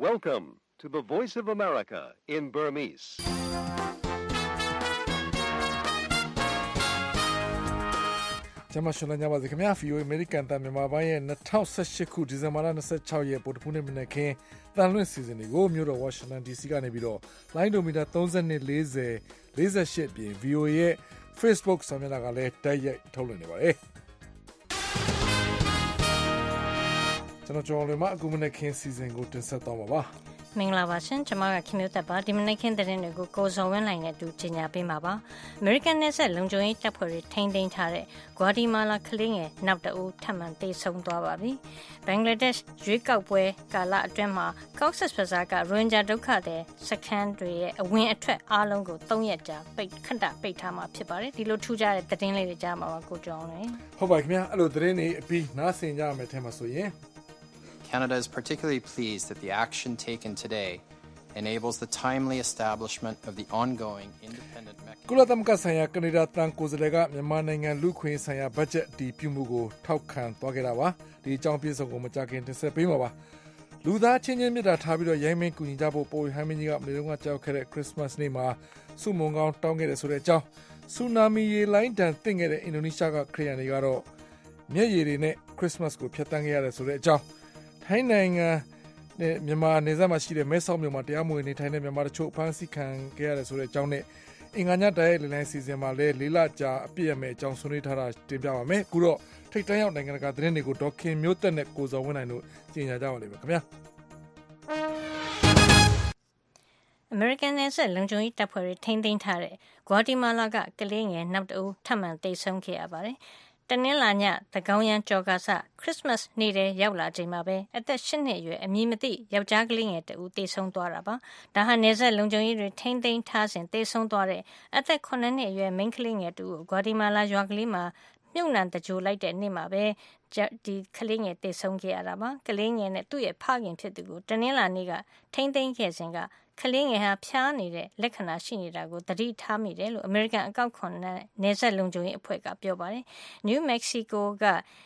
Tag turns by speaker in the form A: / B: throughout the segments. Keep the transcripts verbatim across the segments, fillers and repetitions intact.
A: Welcome to the Voice of America in Burmese.
B: ။ကျွန်မရှင်းလင်းပါစေခင်ဗျာ ဗီအိုအေ American တန်မြန်မာပိုင်းရဲ့၂၀၁၈ခုဒီဇင်ဘာလ၂၆ရက်ပုဒ်ဖူးနေ့မနေ့ခင်းတန်လွင့်စီစဉ်တွေကိုမြို့တော် Washington ဒီ စီ ကနေပြီးတော့လိုင်းဒိုမီတာ၃၂ ၄၀ ၄၈ပြင် ဗီအိုအေရဲ့ Facebook စာမျက်နှာကလည်းတိုက်ရိုက်ထုတ်လွှင့်နေပါတယ်။ကျွန်တော်ကျော်လွင်မအခုမနေ့ခင်းစီစဉ်ကိုတင်ဆက်သွားပါပါ။
C: မင်္ဂလာပါရှင်ကျွန်မကခင်မျိုးသက်ပါဒီမနေ့ခင်းသတင်းတွေကိုကိုဇော်ဝင်းလိုင်နဲ့အတူကြီးညာပေးမှာပါ American နဲ့ဆက်လုံခြုံရေးတပ်ဖွဲ့တွေထိန်းသိမ်းထားတဲ့ Guatemala ကလေးငယ်နောက်တအူထပ်မံတေဆုံးသွားပါပြီ Bangladesh ရွေးကောက်ပွဲကာလအတွင်းမှာ Cox's Bazar က Rohingya ဒုက္ခသည်စခန်းတွေရဲ့အဝင်အထွက်အားလုံးကို၃ရက်ကြာပိတ်ခန့်တပိတ်ထားမှာဖြစ်ပါတယ်ဒီလိုထူးခြားတဲ့သတင်းလေးတွေကြားမှာပါကိုကျော်အောင်လေ
B: ဟုတ်ပါခင်ဗျာအဲ့လိုသတင်းတွေအပြီးနားဆင်ကြရမယ်ထဲမှာဆိုရင်
D: Canada is particularly pleased that the action taken today enables the timely establishment of the ongoing independent mechanism.
B: ကုလသမဂ္ဂဆိုင်ရာကနေဒါတန်ကိုယ်စားလှယ်ကမြန်မာနိုင်ငံလူခွင့်ဆိုင်ရာဘတ်ဂျက်တီးပြုမှုကိုထောက်ခံသွားခဲ့တာပါ။ဒီအကြောင်းပြည့်စုံကိုမကြခင်တင်ဆက်ပေးမှာပါ။လူသားချင်းချင်းမြတ်တာထားပြီးတော့ရိုင်းမင်းကူညီကြဖို့ပိုဟိုင်းမင်းကြီးကမနေ့ကကြောက်ခဲ့တဲ့ Christmas နေ့မှာစုမုံကောင်းတောင်းခဲ့တဲ့ဆိုတဲ့အကြောင်းဆူနာမီရေလိုင်းတန်တင်ခဲ့တဲ့အင်ဒိုနီးရှားကခရီးယန်တွေကတော့မျက်ရည်တွေနဲ့ Christmas ကိုဖျက်ဆီးခဲ့ရတယ်ဆိုတဲ့အကြောင်းထိုင်းနိုင်ငံနဲ့မြန်မာနေဆက်မှာရှိတဲ့မဲဆောက်မြို့မှာတရားမဝင်နေထိုင်တဲ့မြန်မာတချို့ဖမ်းဆီးခံခဲ့ရတယ်ဆိုတဲ့အကြောင်းနဲ့အင်္ဂါညတိုက်ရိုက်လိုင်းစီစဉ်မှာလည်းလေးလကြာအပြည့်အမဲ့အကြောင်းဆွေးနွေးထားတာတင်ပြပါမယ်။အခုတော့ထိတ်တန့်ရောက်နိုင်ငံတကာသတင်းတွေကိုဒေါက်ခင်မျိုးသက်နဲ့ကိုဇော်ဝင်းနိုင်တို့ကြီးညာကြပါလိမ့်မယ်ခင်ဗျာ
C: ။ American နဲ့ဆက်လုံခြုံရေးတပ်ဖွဲ့တွေထိန်းသိမ်းထားတဲ့ Guatemala ကကလေးငယ်နောက်တအူထပ်မံတေဆုံးခဲ့ရပါတယ်။တနင်္လာညသကောင်းရန်ကြော်ကာစ Christmas နေ့ထဲရောက်လာချိန်မှာပဲအသက်၈နှစ်အရွယ်အမည်မသိယောက်ျားကလေးငယ်တဦးတေဆုံးသွားတာပါ။ဒါဟာနယ်စပ်လုံခြုံရေးတွေထိန်းသိမ်းထားစဉ်တေဆုံးသွားတဲ့အသက်ခုနှစ်နှစ်အရွယ်မိန်းကလေးငယ်တဦးကို Guatemala ရွာကလေးမှာမြုပ်နှံတကြိုလိုက်တဲ့နေ့မှာပဲဒီကလေးငယ်တေဆုံးခဲ့ရတာပါ။ကလေးငယ်နဲ့သူ့ရဲ့ဖခင်ဖြစ်သူကိုတနင်္လာနေ့ကထိန်းသိမ်းခဲ့စဉ်ကကလေးငယ်ဟာဖျားနေတဲ့လက္ခဏာရှိနေတာကိုသတိထားမိတယ်လို့ American အကောက်ခွန်နဲ့နယ်စပ်လုံခြုံရေးအဖွဲ့ကပြောပါတယ်။ New Mexico က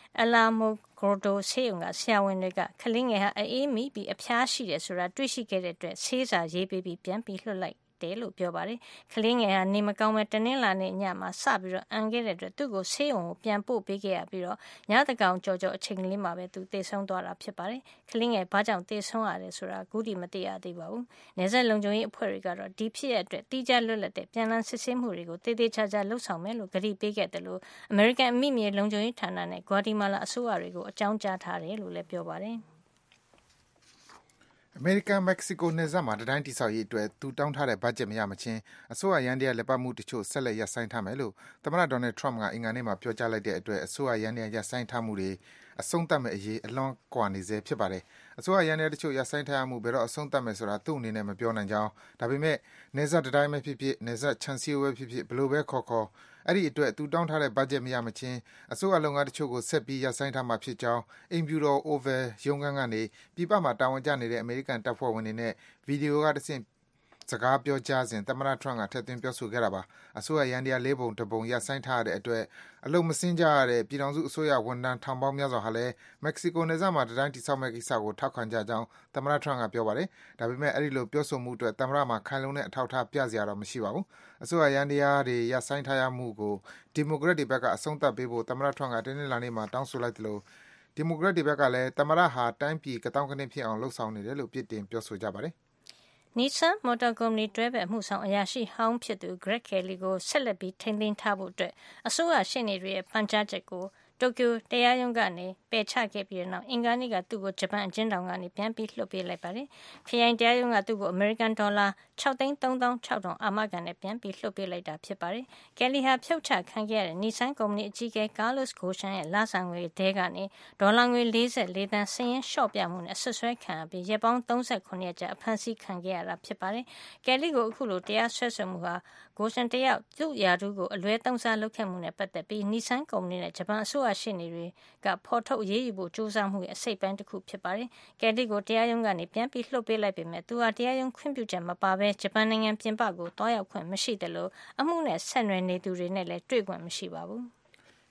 C: Alamogordo ဆေးရုံကဆရာဝန်တွေကကလေးငယ်ဟာအေးမိပြီးအဖျားရှိတယ်ဆိုတာတွေ့ရှိခဲ့တဲ့အတွက်ဆေးစာရေးပေးပြီးပြန်ပြီးလွှတ်လိုက်တယ်လို့ပြောပါတယ်။ကလေးငယ်ဟာနေမကောင်းမဲ့တနင်္လာနေ့ညမှာစပြီးတော့အန်ခဲ့တဲ့အတွက်သူ့ကိုဆေးရုံကိုပြန်ပို့ပေးခဲ့ရပြီးတော့ညတကောင်ကြော်ကြော်အချိန်ကလေးမှာပဲသူသေဆုံးသွားတာဖြစ်ပါတယ်။ကလေးငယ်ဘာကြောင့်သေဆုံးရတယ်ဆိုတာအခုထိမသိရသေးပါဘူး။နယ်စပ်လုံခြုံရေးအဖွဲ့တွေကတော့ဒီဖြစ်ရတဲ့တိကျလွတ်လပ်တဲ့ပြန်လည်စစ်ဆေးမှုတွေကိုတည်တည်ချာချာလှုပ်ဆောင်မယ်လို့ကြေညာပေးခဲ့တယ်လို့ American အမိမြေလုံခြုံရေးဌာနနဲ့ Guatemala အစိုးရတွေကိုအကြောင်းကြားထားတယ်လို့လည်းပြောပါတယ်။
E: အမေရိကန်မက္ကဆီကိုနယ်စပ်မှာတတိုင်းတိဆောက်ရေးအတွက်သူတောင်းထားတဲ့ဘတ်ဂျက်မရမချင်းအစိုးရရန်တရားလက်ပတ်မှုတချို့ဆက်လက်ရပ်ဆိုင်းထားမယ်လို့သမ္မတဒေါ်နယ်ထရမ့်ကအင်္ဂါနေ့မှာပြောကြားလိုက်တဲ့အတွက်အစိုးရရန်တရားရပ်ဆိုင်းထားမှုတွေအဆုံးသတ်မဲ့အရေးအလွန်ကွာနေစေဖြစ်ပါတယ်။အစိုးရရန်တရားတချို့ရပ်ဆိုင်းထားမှုဘယ်တော့အဆုံးသတ်မယ်ဆိုတာသူ့အနေနဲ့မပြောနိုင်ကြောင်းဒါပေမဲ့နယ်စပ်တတိုင်းပဲဖြစ်ဖြစ်နယ်စပ်ခြံစည်းရိုးပဲဖြစ်ဖြစ်ဘယ်လိုပဲခေါ်ခေါ်အဲ့ဒီအတွက်သူတောင်းထားတဲ့ဘတ်ဂျက်မရမချင်းအစိုးရလုပ်ငန်းတချို့ကိုဆက်ပြီးရပ်ဆိုင်းထားမှာဖြစ်ကြောင်းအိမ်ဖြူတော် Oval ရုံးခန်းကနေပြည်ပမှာတာဝန်ကျနေတဲ့အမေရိကန်တပ်ဖွဲ့ဝင်တွေနဲ့ဗီဒီယိုကတဆင့်စကားပြောကြားစဉ်သမ္မတထရမ့်ကထည့်သွင်းပြောဆိုခဲ့တာပါအစိုးရရန်တရားလေးပုံတစ်ပုံရပ်ဆိုင်းထားတဲ့အတွက်အလုံမစင်းကြရတဲ့ပြည်ထောင်စုအစိုးရဝန်ထမ်းထောင်ပေါင်းများစွာဟာလည်းမက္ကဆီကိုနယ်စပ်မှာတတိုင်းတိဆောက်မဲ့ကိစ္စကိုထောက်ခံကြကြောင်းသမ္မတထရမ့်ကပြောပါတယ်ဒါပေမဲ့အဲ့ဒီလိုပြောဆိုမှုအတွက်သမ္မတမှာခိုင်လုံတဲ့အထောက်အထားပြစရာတော့မရှိပါဘူးအစိုးရရန်တရားတွေရပ်ဆိုင်းထားရမှုကိုဒီမိုကရက်တွေဘက်ကအဆုံးသတ်ပေးဖို့သမ္မတထရမ့်ကတနင်္လာနေ့မှာတောင်းဆိုလိုက်တယ်လို့ဒီမိုကရက်တွေဘက်ကလည်းသမ္မတဟာတိုင်းပြည်ကတောင်းကနင်းဖြစ်အောင်လှုပ်ဆောင်နေတယ်လို့ပြစ်တင်ပြောဆိုကြပါတယ်
C: Nissan Motor Company တွဲဘက်အမှုဆောင်အရာရှိဟောင်းဖြစ်သူ Greg Kelly ကိုဆက်လက်ပြီးထိန်းသိမ်းထားဖို့အတွက်အစိုးရရှေ့နေတွေရဲ့ပန်ကြားချက်ကိုတိုကျိုတရားရုံးကနေပယ်ချခဲ့ပြီးတဲ့နောက်အင်္ဂါနေ့ကသူ့ကိုဂျပန်အကျဉ်းထောင်ကနေပြန်ပြီးလွှတ်ပေးလိုက်ပါတယ်။ခရိုင်တရားရုံးကသူ့ကိုအမေရိကန်ဒေါ်လာ၆သိန်း၃သောင်း၆ထောင်အာမခံနဲ့ပြန်ပြီးလွှတ်ပေးလိုက်တာဖြစ်ပါတယ်။ Kelly ဟာဖြုတ်ချခံခဲ့ရတဲ့ Nissan ကုမ္ပဏီအကြီးအကဲ Carlos Ghosn ရဲ့လစာငွေထဲကနေဒေါ်လာငွေ၄၄သန်းစည်ရင်းလျှော့ပြမှုနဲ့ဆွဆွဲခံရပြီးရက်ပေါင်း၃၉ရက်ကြာအဖမ်းဆီးခံခဲ့ရတာဖြစ်ပါတယ်။ Kelly ကိုအခုလိုတရားစွဲဆိုမှုဟာ Ghosn တယောက်သူ့ရာထူးကိုအလွဲသုံးစားလုပ်ခဲ့မှုနဲ့ပတ်သက်ပြီး Nissan ကုမ္ပဏီနဲ့ဂျပန်အစိုးရရှေ့နေတွေကဖော်ထုတ်အရေးယူဖို့ကြိုးစားမှုရဲ့အစိတ်ပိုင်းတစ်ခုဖြစ်ပါတယ်။ကယ်လီကိုတရားရုံးကနေပြန်ပြီးလွှတ်ပေးလိုက်ပေမဲ့သူဟာတရားရုံးခွင့်ပြုချက်မပါဘဲဂျပန်နိုင်ငံပြင်ပကိုတွားရောက်ခွင့်မရှိတယ်လို့အမှုနဲ့ဆက်နွယ်နေသူတွေနဲ့လည်းတွေ့ခွင့်မရှိပါဘူး။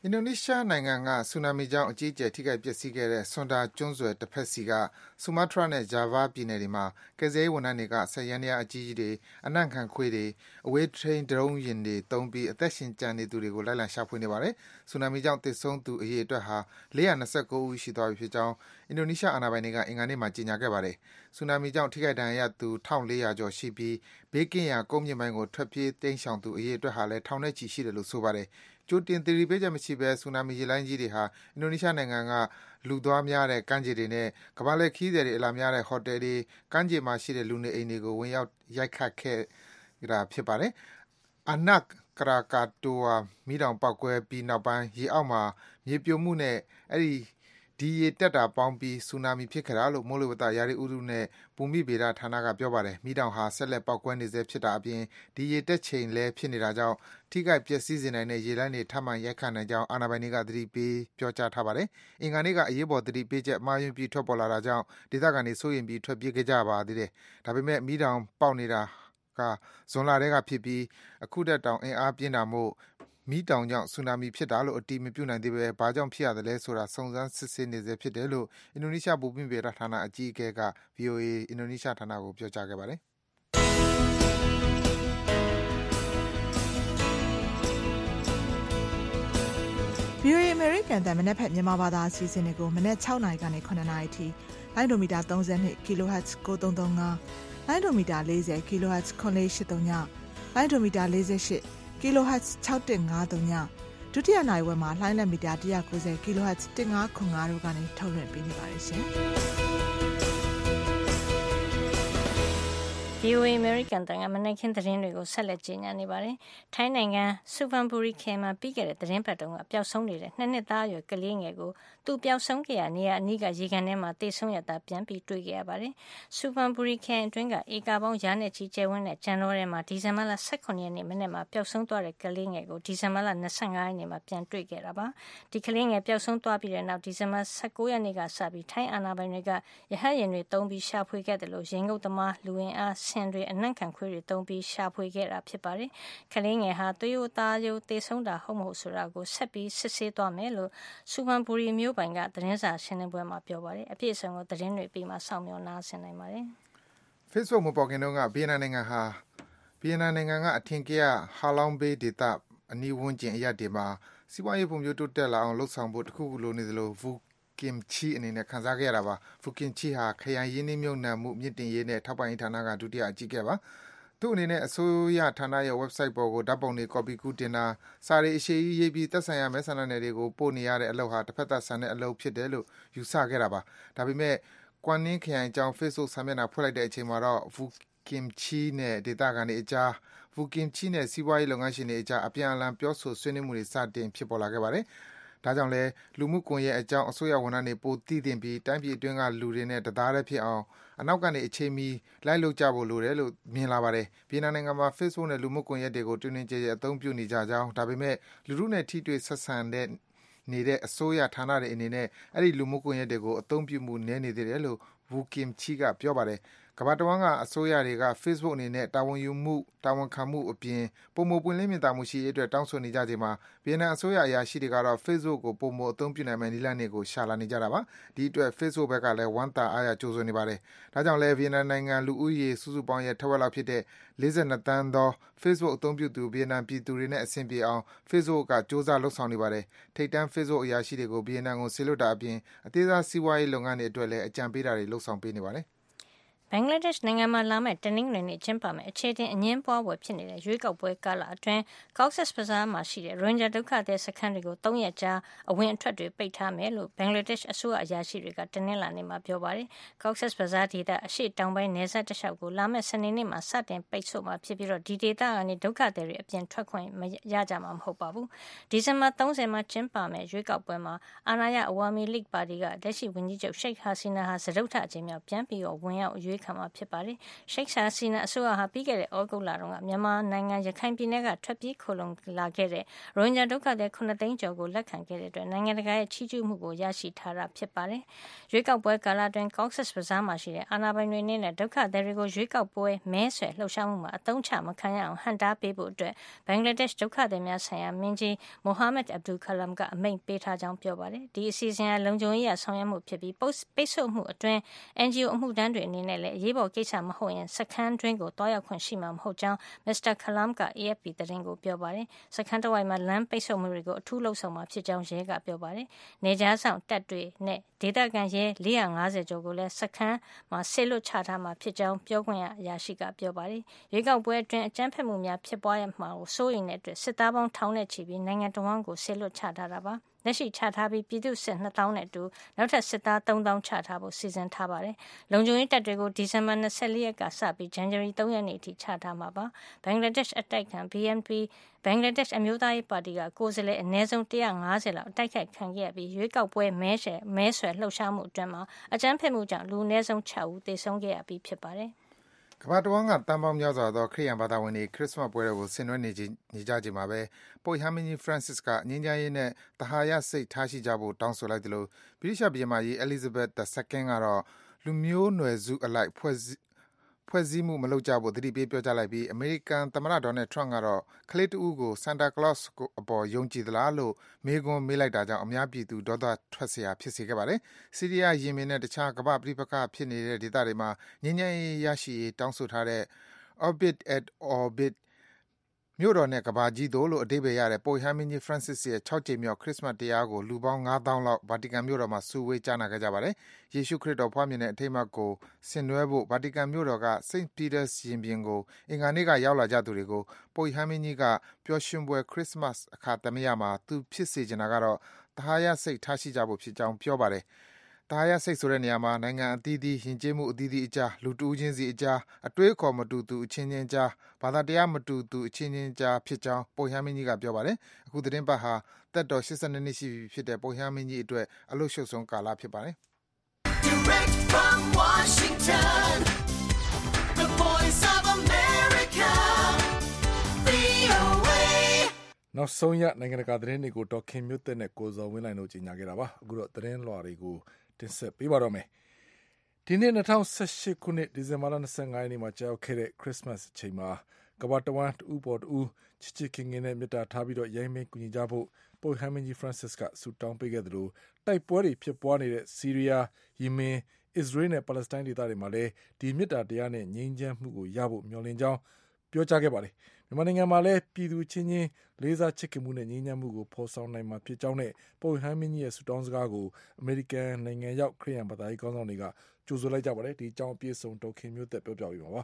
E: အင်ဒိုနီးရှားနိုင်ငံကဆူနာမီကြောင့်အကြီးအကျယ်ထိခိုက်ပျက်စီးခဲ့တဲ့ဆွန်ဒါကျွန်းဆွယ်တစ်ဖက်စီကဆူမားထရာနဲ့ဂျာဗားပြည်နယ်တွေမှာကယ်ဆယ်ရေးဝန်ထမ်းတွေကစက်ယန္တရားအကြီးကြီးတွေအနံ့ခံခွေးတွေအဝေးထိန်းဒရုန်းယာဉ်တွေသုံးပြီးအသက်ရှင်ကျန်နေသူတွေကိုလိုက်လံရှာဖွေနေပါတယ်။ဆူနာမီကြောင့်သေဆုံးသူအရေအတွက်ဟာလေးရာနှစ်ဆယ့်ကိုးဦးရှိသွားပြီဖြစ်ကြောင်းအင်ဒိုနီးရှားအာဏာပိုင်တွေကအင်္ဂါနေ့မှာကြေညာခဲ့ပါတယ်။ဆူနာမီကြောင့်ထိခိုက်ဒဏ်ရာရသူတစ်ထောင်လေးရာကျော်ရှိပြီးဘေးကင်းရာကုန်းမြင့်ပိုင်းကိုထွက်ပြေးတိမ်းရှောင်သူအရေအတွက်ဟာလည်းထောင်နဲ့ချီရှိတယ်လို့ဆိုပါတယ်။ကြိုတင်သတိပေးချက်မရှိဘဲဆူနာမီရေလှိုင်းကြီးတွေဟာအင်ဒိုနီးရှားနိုင်ငံကလူသွားများတဲ့ကမ်းခြေတွေနဲ့ကမ္ဘာလှည့်ခရီးသည်တွေအလာများတဲ့ဟိုတယ်တွေကမ်းခြေမှာရှိတဲ့လူနေအိမ်တွေကိုဝင်ရောက်ရိုက်ခတ်ခဲ့တာဖြစ်ပါတယ်။ Anak Krakatoa မီးတောင်ပေါက်ကွဲပြီးနောက်ပိုင်းရေအောက်မှာမြေပြိုမှုနဲ့အဲဒီဒီရေတက်တာပေါင်းပြီးဆူနာမီဖြစ်ခဲ့တာလို့မိုးလေဝသရာသီဥတုနဲ့ဘူမိဗေဒဌာနကပြောပါတယ်။မီးတောင်ဟာဆက်လက်ပေါက်ကွဲနေဆဲဖြစ်တာအပြင်ဒီရေတက်ချိန်လည်းဖြစ်နေတာကြောင့်ထိခိုက်ပျက်စီးစေနိုင်တဲ့ရေလှိုင်းတွေထပ်မံရိုက်ခတ်နိုင်ကြောင်းအာဏာပိုင်တွေကသတိပေးပြောကြားထားပါတယ်။အင်္ဂါနေ့ကအရေးပေါ်သတိပေးချက်မှားယွင်းပြီးထွက်ပေါ်လာတာကြောင့်ဒေသခံတွေစိုးရိမ်ပြီးထွက်ပြေးခဲ့ကြပါသေးတယ်။ဒါပေမဲ့မီးတောင်ပေါက်နေတာကဇွန်လထဲကဖြစ်ပြီးအခုထက်တောင်အင်အားပြင်းတာမို့မီးတောင်ကြောင့်ဆူနာမီဖြစ်တာလို့အတိမပြုနိုင်သေးပဲဘာကြောင့်ဖြစ်ရသလဲဆိုတာစုံစမ်းစစ်ဆေးနေဆဲဖြစ်တယ်လို့အင်ဒိုနီးရှားဘူမိဗေဒဌာနအကြီးအကဲက ဗွီအိုအေအင်ဒိုနီးရှားဌာနကိုပြောကြားခဲ့ပါတယ်။
F: ဗွီအိုအေ American တန်မနက်ဖက်မြန်မာဘာသာအစီအစဉ်တွေကိုမနက်၆နာရီကနေ၇နာရီထိလိုင်းဒိုမီတာ၃၂ kHz ၉၃၃၅လိုင်းဒိုမီတာ၄၀ kHz ၇၄၈၃ညလိုင်းဒိုမီတာ၄၈ kHz ၆၁၅၃ညဒုတိယနိုင်ဝက်မှာလိုင်းလက်မီတာ၁၉၀ kHz ၁၅၇၅တို့ကနေထုတ်လွှင့်ပေးနေပါတယ်ရှင်။
C: ဗွီအိုအေ American တန်ကမနက်ခင်းသတင်းတွေကိုဆက်လက်ကြီးညာနေပါတယ်။ထိုင်းနိုင်ငံဆူဖန်ဘူရီခရိုင်မှာပြီးခဲ့တဲ့သတင်းပတ်တုန်းကပျောက်ဆုံးနေတဲ့နှစ်နှစ်သားအရွယ်ကလေးငယ်ကိုသူပျောက်ဆုံးခဲ့ရနေရအနီးကရေကန်ထဲမှာတေဆုံးရတာပြန်ပြီးတွေ့ခဲ့ရပါတယ်။ဆူဖန်ဘူရီခရိုင်အတွင်းကဧကာပေါင်းရာနဲ့ချီကျယ်ဝန်းတဲ့ကြံတော်ထဲမှာဒီဇင်ဘာလ၁၇ရက်နေ့မနေ့မှာပျောက်ဆုံးသွားတဲ့ကလေးငယ်ကိုဒီဇင်ဘာလ၂၅ရက်နေ့မှာပြန်တွေ့ခဲ့တာပါ။ဒီကလေးငယ်ပျောက်ဆုံးသွားပြီးတဲ့နောက်ဒီဇင်ဘာ၁၉ရက်နေ့ကစပြီးထိုင်းအာဏာပိုင်တွေကရဟတ်ယာဉ်တွေတုံးပြီးရှာဖွေခဲ့တယ်လို့ရေငုပ်သမားလူဝင်အားဆင်တွေအနံ့ခံခွေးတွေတုံးပြီးရှာဖွေခဲ့တာဖြစ်ပါတယ်။ကလေးငယ်ဟာသွေးရိုးသားရိုးသေဆုံးတာဟုတ်မဟုတ်ဆိုတာကိုဆက်ပြီးစစ်ဆေးသွားမယ်လို့ဆူဖန်ဘူရီမြို့ပိုင်ကသတင်းစာရှင်းလင်းပွဲမှာပြောပါတယ်။အပြည့်အစုံကိုသတင်းတွေပြီးမှစောင့်မျှော်နားဆင်နိုင်ပါတယ်။
E: Facebook မပေါ်ခင်တုန်းကဗီယက်နမ်နိုင်ငံဟာဗီယက်နမ်နိုင်ငံကအထင်ကရဟာလောင်ဘေးဒေသအနီးဝန်းကျင်အရပ်တွေမှာစီးပွားရေးဖွံ့ဖြိုးတိုးတက်လာအောင်လှုပ်ဆောင်ဖို့တခုခုလိုနေသလို Vu Kim Chi အနေနဲ့ခံစားခဲ့ရတာပါ။ Vu Kim Chi ဟာခရိုင်ရင်းနှီးမြှုပ်နှံမှုမြင့်တင်ရေးနဲ့ထောက်ပံ့ရေးဌာနကဒုတိယအကြီးအကဲပါ။သူ့အနေနဲ့အစိုးရဌာနရဲ့ website ပေါ်ကိုဓာတ်ပုံတွေ copy ကူးတင်တာစာတွေအရှည်ကြီးရေးပြီးသက်ဆိုင်ရာမဲဆန္ဒနယ်တွေကိုပို့နေရတဲ့အလုပ်ဟာတစ်ဖက်သတ်ဆန်တဲ့အလုပ်ဖြစ်တယ်လို့ယူဆခဲ့တာပါ။ဒါပေမဲ့ကွမ်နင်းခရိုင်အကြောင်း Facebook စာမျက်နှာဖွင့်လိုက်တဲ့အချိန်မှာတော့ Vu Kim Chi နဲ့ဒေသခံတွေအကြား Vu Kim Chi နဲ့စီးပွားရေးလုပ်ငန်းရှင်တွေအကြားအပြန်အလှန်ပြောဆိုဆွေးနွေးမှုတွေစတင်ဖြစ်ပေါ်လာခဲ့ပါတယ်။ဒါကြောင့်လည်းလူမှုကွန်ရက်အကြောင်းအစိုးရဝန်ထမ်းတွေပိုသိသင့်ပြီးတိုင်းပြည်အတွင်းကလူတွေနဲ့တသားတည်းဖြစ်အောင်အနောက်ကနေအချိန်မီလိုက်လုပ်ကြဖို့လိုတယ်လို့မြင်လာပါတယ်။ဗီယက်နမ်နိုင်ငံမှာ Facebook နဲ့လူမှုကွန်ရက်တွေကိုတွင်တွင်ကျယ်ကျယ်အသုံးပြုနေကြကြောင်းဒါပေမဲ့လူထုနဲ့ထိတွေ့ဆက်ဆံတဲ့နေတဲ့အစိုးရဌာနတွေအနေနဲ့အဲ့ဒီလူမှုကွန်ရက်တွေကိုအသုံးပြုမှုနည်းနေသေးတယ်လို့ Vu Kim Chi ကပြောပါတယ်။ကမ္ဘာတဝန်းကအစိုးရတွေက Facebook အနေနဲ့တာဝန်ယူမှုတာဝန်ခံမှုအပြင်ပုံမပွင့်လင်းမြင်သာမှုရှိရေးအတွက်တောင်းဆိုနေကြချိန်မှာဗီယက်နမ်အစိုးရအရာရှိတွေကတော့ Facebook ကိုပုံမအသုံးပြုနိုင်မယ့်နည်းလမ်းတွေကိုရှာလာနေကြတာပါ။ဒီအတွက် Facebook ဘက်ကလည်းဝမ်းသာအားရကြိုးစားနေပါတယ်။ဒါကြောင့်လည်းဗီယက်နမ်နိုင်ငံလူဦးရေစုစုပေါင်းရဲ့ထက်ဝက်လောက်ဖြစ်တဲ့၄၂သန်းသော Facebook အသုံးပြုသူဗီယက်နမ်ပြည်သူတွေနဲ့အဆင်ပြေအောင် Facebook ကစူးစမ်းလုပ်ဆောင်နေပါတယ်။ထိပ်တန်း Facebook အရာရှိတွေကိုဗီယက်နမ်ကိုစေလွှတ်တာအပြင်အသေးစားစီးပွားရေးလုပ်ငန်းတွေအတွက်လည်းအကြံပေးတာတွေလုပ်ဆောင်ပေးနေပါတယ်။
C: ဘင်္ဂလားဒေ့ရှ်နိုင်ငံမှာလာမယ့်တနင်္ဂနွေနေ့ကျင်းပမယ့်အခြေတင်အငင်းပွားပွဲဖြစ်နေတဲ့ရွေးကောက်ပွဲကာလအတွင်း Cox's Bazar မှာရှိတဲ့ရိုဟင်ဂျာဒုက္ခသည်စခန်းတွေကိုသုံးရက်ကြာအဝင်အထွက်တွေပိတ်ထားမယ်လို့ဘင်္ဂလားဒေ့ရှ်အစိုးရအရာရှိတွေကတနင်္လာနေ့မှာပြောပါတယ်။ Cox's Bazar ဒေသအရှေ့တောင်ပိုင်းနယ်စပ်တလျှောက်ကိုလာမယ့်စနေနေ့မှာစတင်ပိတ်ဆို့မှာဖြစ်ပြီးတော့ဒီဒေသကနေဒုက္ခသည်တွေအပြင်ထွက်ခွင့်မရကြမှာမဟုတ်ပါဘူး။ဒီဇင်ဘာ၃၀မှာကျင်းပမယ့်ရွေးကောက်ပွဲမှာအာဏာရအဝါမီလိဂ်ပါတီကလက်ရှိဝန်ကြီးချုပ်ရှိတ်ဟာစီနာဟာစတုထအကြိမ်မြောက်ပြန်ပြီးတော့ဝင်ရောက်ရွေးေးခံမှာဖြစ်ပါတယ်။ ရှိတ်ဟာစီနာအစိုးရဟာပြီးခဲ့တဲ့ဩဂုတ်လတုန်းကမြန်မာနိုင်ငံရခိုင်ပြည်နယ်ကထွက်ပြေးခိုလုံလာခဲ့တဲ့ရိုဟင်ဂျာဒုက္ခသည်ခုနှစ်သိန်းကျော်ကိုလက်ခံခဲ့တဲ့အတွက်နိုင်ငံတကာရဲ့ချီးကျူးမှုကိုရရှိထားတာဖြစ်ပါတယ်။ရွေးကောက်ပွဲကာလအတွင်း Cox's Bazar မှာရှိတဲ့အာဏာပိုင်တွေအနေနဲ့ဒုက္ခသည်တွေကိုရွေးကောက်ပွဲမဲဆွယ်လှုပ်ရှားမှုမှာအသုံးချမခံရအောင်ဟန့်တားပေးဖို့အတွက်ဘင်္ဂလားဒေ့ရှ်ဒုက္ခသည်များဆိုင်ရာမင်းကြီးမိုဟာမက်အဗ်ဒူလ်ခလမ်ကအမိန့်ပေးထားကြောင်းပြောပါတယ်။ဒီအစီအစဉ်ဟာလုံခြုံရေးရဆောင်ရွက်မှုဖြစ်ပြီးပိတ်ဆို့မှုအတွင်း အန်ဂျီအို အမှုထမ်းတွေအနေနဲ့လည်းအရေးပေါ်ကိစ္စမဟုတ်ရင်စခန်းတွင်းကိုတွားရောက်ခွင့်ရှိမှာမဟုတ်ကြောင်းမစ္စတာခလမ်က အေအက်ဖ်ပီ သတင်းကိုပြောပါတယ်။စခန်းတစ်ဝိုက်မှာလမ်းပိတ်ဆို့မှုတွေကိုအထူးလှုံ့ဆော်မှာဖြစ်ကြောင်းရဲကပြောပါတယ်။နေကြားဆောင်တပ်တွေနဲ့ဒေသခံရဲလေးရာငါးဆယ်ကျော်ကိုလည်းစခန်းမှာဆေးလွတ်ချထားမှာဖြစ်ကြောင်းပြောခွင့်ရအရာရှိကပြောပါတယ်။ရွေးကောက်ပွဲအတွင်းအကြမ်းဖက်မှုများဖြစ်ပွားရမှာကိုစိုးရိမ်တဲ့အတွက်စစ်သားပေါင်းထောင်နဲ့ချီပြီးနိုင်ငံတော်ဝန်ကိုဆေးလွတ်ချထားတာပါ။လက်ရှိချထားပြီးပြည်သူ့စစ်နှစ်သောင်းနဲ့အတူနောက်ထပ်စစ်သားသုံးသောင်းချထားဖို့စီစဉ်ထားပါတယ်။လုံခြုံရေးတပ်တွေကိုဒီဇင်ဘာ၂၄ရက်ကစပြီးဇန်နဝါရီ၃ရက်နေ့အထိချထားမှာပါ။ဘင်္ဂလားဒေ့ရှ်အတိုက်ခံ ဘီ အန် ပီ ဘင်္ဂလားဒေ့ရှ်အမျိုးသားရေးပါတီကကိုယ်စားလှယ်အနည်းဆုံး၁၅၀လောက်အတိုက်ခိုက်ခံခဲ့ရပြီးရွေးကောက်ပွဲမဲဆွယ်မဲဆွယ်လှုပ်ရှားမှုအတွင်းမှာအကြမ်းဖက်မှုကြောင့်လူအနည်းဆုံး၆ဦးသေဆုံးခဲ့ရပြီးဖြစ်ပါတယ်။
E: ကမ္ဘာတဝန်းကတန်ပေါင်းများစွာသောခရစ်ယာန်ဘာသာဝင်တွေခရစ်စမတ်ပွဲတော်ကိုဆင်နွှဲနေကြနေကြချိန်မှာပဲပုပ်ဟမ်းမင်းကြီး Francis ကငြိမ်းချမ်းရေးနဲ့သဟာယစိတ်ထားရှိကြဖို့တောင်းဆိုလိုက်သလိုဗြိတိရှ်ဘုရင်မကြီး Elizabeth the Second ကတော့လူမျိုးနွယ်စုအလိုက်ဖွဲ့စည်းဖွဲ့စည်းမှုမလုပ်ကြဖို့သတိပေးပြောကြားလိုက်ပြီးအမေရိကန်သမ္မတဒေါ်နယ်ထရန့်ကတော့ကလေးတဦးကို Santa Claus ကိုအပေါ်ယုံကြည်သလားလို့မေးခွန်းမေးလိုက်တာကြောင့်အများပြည်သူဒေါသထွက်စရာဖြစ်စေခဲ့ပါတယ်။ဆီးရီးယား၊ယီမင်နဲ့တခြားကမ္ဘာ့ပဋိပက္ခဖြစ်နေတဲ့ဒေသတွေမှာငြိမ်းချမ်းရေးရရှိရေးတောင်းဆိုထားတဲ့ Orbit at Orbit မြို့တော်နဲ့ကမ္ဘာကြီးသို့လို့အဓိပ္ပါယ်ရတဲ့ပုပ်ဟမ်းမင်းကြီး Francis ရဲ့၆ကြိမ်မြောက်ခရစ်စမတ်တရားကိုလူပေါင်းငါးသောင်းလောက်ဗာတီကန်မြို့တော်မှာစုဝေးကြားနာခဲ့ကြပါတယ်။ယေရှုခရစ်တော်ဖွားမြင်တဲ့အထိမ်းအမှတ်ကိုဆင်နွှဲဖို့ဗာတီကန်မြို့တော်က Saint Peter's ရင်ပြင်ကိုအင်္ဂါနေ့ကရောက်လာကြသူတွေကိုပုပ်ဟမ်းမင်းကြီးကပျော်ရွှင်ဖွယ်ခရစ်စမတ်အခါသမယမှာသူဖြစ်စေချင်တာကတော့သဟာယစိတ်ထားရှိကြဖို့ဖြစ်ကြောင်းပြောပါတယ်။သဟာယစိတ်ဆိုတဲ့နေရာမှာနိုင်ငံအသီးသီး၊ယဉ်ကျေးမှုအသီးသီးအကြား၊လူတဦးချင်းစီအကြား၊အတွေးအခေါ်မတူသူအချင်းချင်းကြား၊ဘာသာတရားမတူသူအချင်းချင်းကြားဖြစ်ကြောင်းပုပ်ဟမ်းမင်းကြီးကပြောပါတယ်။အခုသီတင်းပတ်ဟာသက်တော်၈၂နှစ်ရှိပြီဖြစ်တဲ့ပုပ်ဟမ်းမင်းကြီးအတွက်အလွတ်ရှုပ်ဆုံးကာလဖြစ်ပါတယ်။
G: Direct from Washington, the voice of America, ဗွီအိုအေ
B: နောက်ဆုံးရနိုင်ငံတကာသတင်းတွေကိုဒေါ်ခင်မျိုးသက်နဲ့ကိုဇော်ဝင်းလှိုင်တို့ကြီးညာခဲ့တာပါအခုတော့သတင်းလွှာတွေကိုတင်ဆက်ပေးပါတော့မယ်ဒီနေ့၂၀၁၈ခုနှစ်ဒီဇင်ဘာလ၂၅ရက်နေ့မှာကြာရောက်ခဲ့တဲ့ခရစ်စမတ်အချိန်မှာကမ္ဘာတဝန်းတူပေါ်တူချစ်ချစ်ခင်ခင်နဲ့မေတ္တာထားပြီးတော့ရိုင်းမင်းကူညီကြဖို့ပုပ်ဟမ်းမင်းကြီး Francis ကဆုတောင်းပေးခဲ့သလိုတိုက်ပွဲတွေဖြစ်ပွားနေတဲ့ဆီးရီးယား၊ယီမင်၊အစ္စရေးနဲ့ပါလက်စတိုင်းဒေသတွေမှာလည်းဒီမေတ္တာတရားနဲ့ငြိမ်းချမ်းမှုကိုရဖို့မျှော်လင့်ကြောင်းပြောကြားခဲ့ပါတယ်မြန်မာနိုင်ငံမှာလည်းပြည်သူချင်းချင်းလေးစားချစ်ခင်မှုနဲ့ငြိမ်းချမ်းမှုကိုဖော်ဆောင်နိုင်မှာဖြစ်ကြောင်းနဲ့ပုပ်ဟမ်းမင်းကြီးရဲ့ဆုတောင်းစကားကိုအမေရိကန်နိုင်ငံရောက်ခရစ်ယာန်ဘာသာရေးခေါင်းဆောင်တွေကကြိုဆိုလိုက်ကြပါတယ်ဒီအကြောင်းအပြည့်စုံဒေါ်ခင်မျိုးသက်ပြောပြပေးပါပါ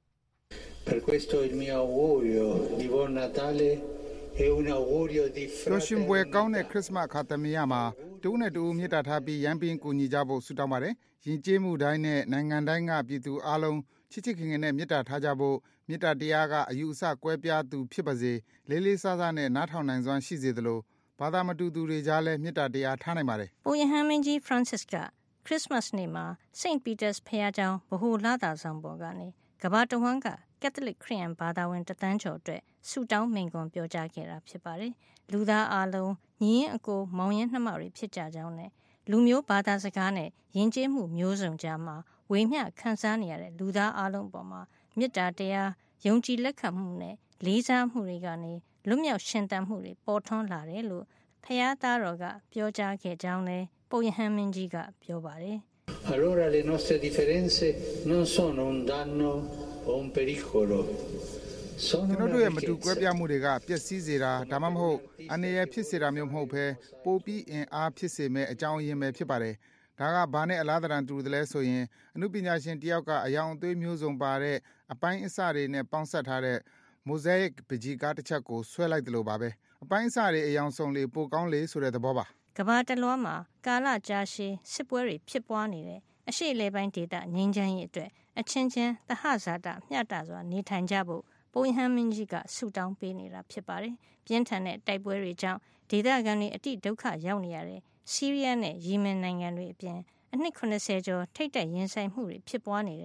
H: Per questo il mio augurio di buon Natale è un augurio di
E: ပျော်ရွှင်ဖွယ်ကောင်းတဲ့ခရစ်စမတ်အခါသမယမှာတဦးနဲ့တဦးမေတ္တာထားပြီးရန်ပင်းကူညီကြဖို့ဆုတောင်းပါတယ်ယဉ်ကျေးမှုတိုင်းနဲ့နိုင်ငံတိုင်းကပြည်သူအလုံးချစ်ချစ်ခင်ခင်နဲ့မေတ္တာထားကြဖို့မေတ္တာတရားကအယူအဆကွဲပြားသူဖြစ်ပါစေလေးလေးစားစားနဲ့နားထောင်နိုင်စွမ်းရှိစေသလိုဘာသာမတူသူတွေကြားလည်းမေတ္တာတရားထားနိုင်ပါတယ်
C: ပုပ်ယဟန်မင်းကြီး Francis ကခရစ်စမတ်နေ့မှာ Saint Peter's ဘုရားကျောင်းဗဟိုလသာဆောင်ပေါ်ကနေကမ္ဘာတဝန်းကကက်သလစ်ခရစ်ယာန်ဘာသာဝင်တသန်းကျော်အတွက်ဆုတောင်းမိန့်ခွန်းပြောကြားခဲ့တာဖြစ်ပါတယ်လူသားအလုံးညီရင်အကိုမောင်ရင်နှမတွေဖြစ်ကြကြောင်းနဲ့လူမျိုးဘာသာစကားနဲ့ယဉ်ကျေးမှုမျိုးစုံကြားမှာဝေမျှခံစားနေရတဲ့လူသားအလုံးပေါ်မှာမေတ္တာတရားယုံကြည်လက်ခံမှုနဲ့လေးစားမှုတွေကနေလွတ်မြောက်ရှင်သန်မှုတွေပေါ်ထွန်းလာတယ်လို့ဖခင်သားတော်ကပြောကြားခဲ့ကြောင်းလည်းပုပ်ယဟန်မင်းကြီးကပြောပါတယ်
H: Allora le nostre differenze non sono un danno o un pericolo
E: ကျွန်တော်တို့ရဲ့မတူကွဲပြားမှုတွေကပျက်စီးစေတာဒါမှမဟုတ်အနေရဖြစ်စေတာမျိုးမဟုတ်ဘဲပိုပြီးအင်အားဖြစ်စေမဲ့အကြောင်းအရင်းပဲဖြစ်ပါတယ်ဒါကဘာနဲ့အလားတရန်တူတယ်လဲဆိုရင်အမှုပညာရှင်တယောက်ကအယောင်အသွေးမျိုးစုံပါတဲ့အပိုင်းအစတွေနဲ့ပေါင်းစပ်ထားတဲ့ mosaic ပကြီးကားတစ်ချက်ကိုဆွဲလိုက်တယ်လို့ပါပဲအပိုင်းအစတွေအယောင်စုံလေးပိုကောင်းလေးဆိုတဲ့သဘောပါ
C: ကမ္ဘာတလွှားမှာကာလကြာရှည်စစ်ပွဲတွေဖြစ်ပွားနေတဲ့အရှေ့လေပိုင်းဒေသငြိမ်းချမ်းရေးအတွက်အချင်းချင်းသဟဇာတမျှတစွာနေထိုင်ကြဖို့ပုပ်ယဟန်မင်းကြီးကဆုတောင်းပေးနေတာဖြစ်ပါတယ်ပြင်းထန်တဲ့တိုက်ပွဲတွေကြောင့်ဒေသခံတွေအတိဒုက္ခရောက်နေရတဲ့ဆီးရီးယားနဲ့ယီမင်နိုင်ငံတွေအပြင်အနှစ်၇၀ကျော်ထိတ်တက်ရင်ဆိုင်မှုတွေဖြစ်ပွားနေတဲ့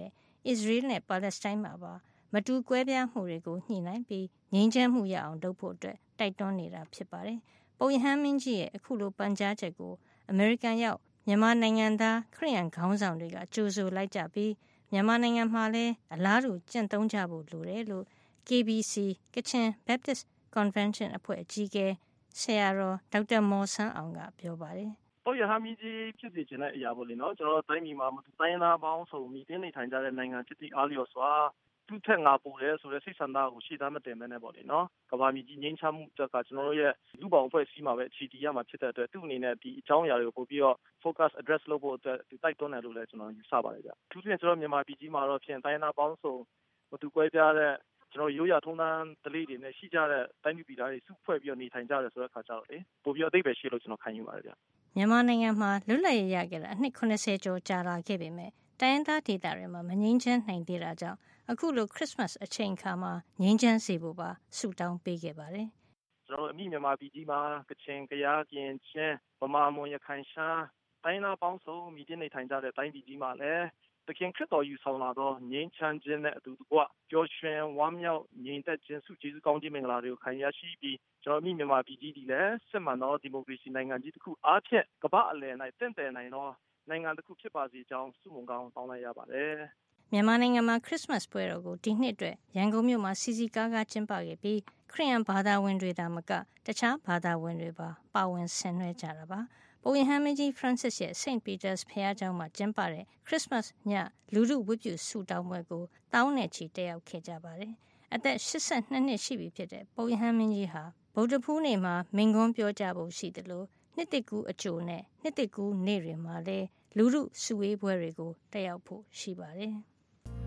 C: အစ္စရေးနဲ့ပါလက်စတိုင်းမှာပါမတူကွဲပြားမှုတွေကိုညှိနှိုင်းပြီးငြိမ်းချမ်းမှုရအောင်လုပ်ဖို့အတွက်တိုက်တွန်းနေတာဖြစ်ပါတယ်။ပုပ်ရဟန်းမင်းကြီးရဲ့အခုလိုပန်ကြားချက်ကိုအမေရိကန်ရောက်မြန်မာနိုင်ငံသားခရစ်ယာန်ခေါင်းဆောင်တွေကကြိုဆိုလိုက်ကြပြီးမြန်မာနိုင်ငံမှာလည်းအလားတူကျင့်သုံးကြဖို့လိုတယ်လို့ K B C Kachin Baptist Convention အဖွဲ့အကြီးအကဲဆရာတော်ဒေါက်တာမော်ဆန်းအောင်ကပြောပါတယ်
I: ။ပုပ်ရဟန်းမင်းကြီးဖြစ်စေချင်တဲ့အရာပေါ့လေနော်ကျွန်တော်တိုင်းပြည်မှာတိုင်းရင်းသားပေါင်းစုံမိတင်းနေထိုင်ကြတဲ့နိုင်ငံဖြစ်သည့်အားလျော်စွာသူ့ထက်ငါပိုတယ်ဆိုတဲ့စိတ်ဆန္ဒကိုရှေ့သားမတင်မဲနဲ့ပေါ့လေနော်ကမ္ဘာမြေကြီးငြိမ်းချမ်းမှုတက်ကကျွန်တော်တို့ရဲ့လူပေါင်းအဖွဲ့အစည်းမှာပဲအခြေတည်ရမှာဖြစ်တဲ့အတွက်သူ့အနေနဲ့ဒီအကြောင်းအရာတွေကိုပို့ပြီးတော့ focus address လုပ်ဖို့အတွက်ဒီတိုက်တွန်းတယ်လို့လည်းကျွန်တော်ယူဆပါတယ်ဗျ။သူပြင်ကျွန်တော်မြန်မာပြည်ကြီးမှာတော့ဖြင့်တိုင်းရင်းသားပေါင်းစုံမတူကွဲပြားတဲ့ကျွန်တော်ရိုးရာထုံးတမ်းဓလေ့တွေနဲ့ရှိကြတဲ့တိုင်းပြည်ပြည်သားတွေစုဖွဲ့ပြီးတော့နေထိုင်ကြတယ်ဆိုတဲ့အခါကျတော့လေပို့ပြီးတော့အသိပဲရှိလို့ကျွန်တော်ခံယူပါတယ်ဗျ
C: ။မြန်မာနိုင်ငံမှာလွတ်လပ်ရေးရခဲ့တာအနှစ်၇၀ကျော်ကြာလာခဲ့ပေမဲ့တိုင်းရင်းသားဒေသတွေမှာမငြိမ်းချမ်းနိုင်သေးတာကြောင့်အခုလိုခရစ်စမတ်အချိန်အခါမှာငြိမ်းချမ်းစေဖို့ပါဆုတောင်းပေးခဲ့ပါတယ်
I: ။ကျွန်တော်အမိမြန်မာပြည်ကြီးမှာကချင်၊ကယား၊ကရင်၊ချင်း၊ဗမာ၊မွန်၊ရခိုင်၊ရှားတိုင်းသားပေါင်းစုံမိတင်းနေထိုင်ကြတဲ့တိုင်းပြည်ကြီးမှာလည်းတခင်ခရစ်တော်ယူဆောင်လာသောငြိမ်းချမ်းခြင်းနဲ့အတူတကွပျော်ရွှင်ဝမ်းမြောက်ငြိမ်သက်ခြင်းဆုကျေးဇူးကောင်းခြင်းမင်္ဂလာတွေကိုခံရရှိပြီးကျွန်တော်အမိမြန်မာပြည်ကြီးဒီလည်းစစ်မှန်သောဒီမိုကရေစီနိုင်ငံကြီးတစ်ခုအားဖြင့်ကမ္ဘာအလယ်၌တင့်တယ်နိုင်သောနိုင်ငံတစ်ခုဖြစ်ပါစေကြောင်းဆုမွန်ကောင်းတောင်းလိုက်ရပါတယ်
C: ။မြန်မာနိုင်ငံမှာခရစ်စမတ်ပွဲတော်ကိုဒီနှစ်အတွက်ရန်ကုန်မြို့မှာစီစီကားကားကျင်းပခဲ့ပြီးခရစ်ယာန်ဘာသာဝင်တွေသာမကတခြားဘာသာဝင်တွေပါပါဝင်ဆင်နွှဲကြတာပါ။ပုပ်ရဟန်းမင်းကြီး Francis ရဲ့ Saint Peter's ဘုရားကျောင်းမှာကျင်းပတဲ့ခရစ်စမတ်ညလူထုဝတ်ပြုဆုတောင်းပွဲကိုတောင်းနဲ့ချီတက်ရောက်ခဲ့ကြပါတယ်။အသက်၈၂နှစ်ရှိပြီဖြစ်တဲ့ပုပ်ရဟန်းမင်းကြီးဟာဗုဒ္ဓဖူးနေ့မှာမိန့်ခွန်းပြောကြားဖို့ရှိတယ်လို့နှစ်တကူအကျိုးနဲ့နှစ်တကူနေ့တွေမှာလည်းလူထုစုဝေးပွဲတွေကိုတက်ရောက်ဖို့ရှိပါတယ်။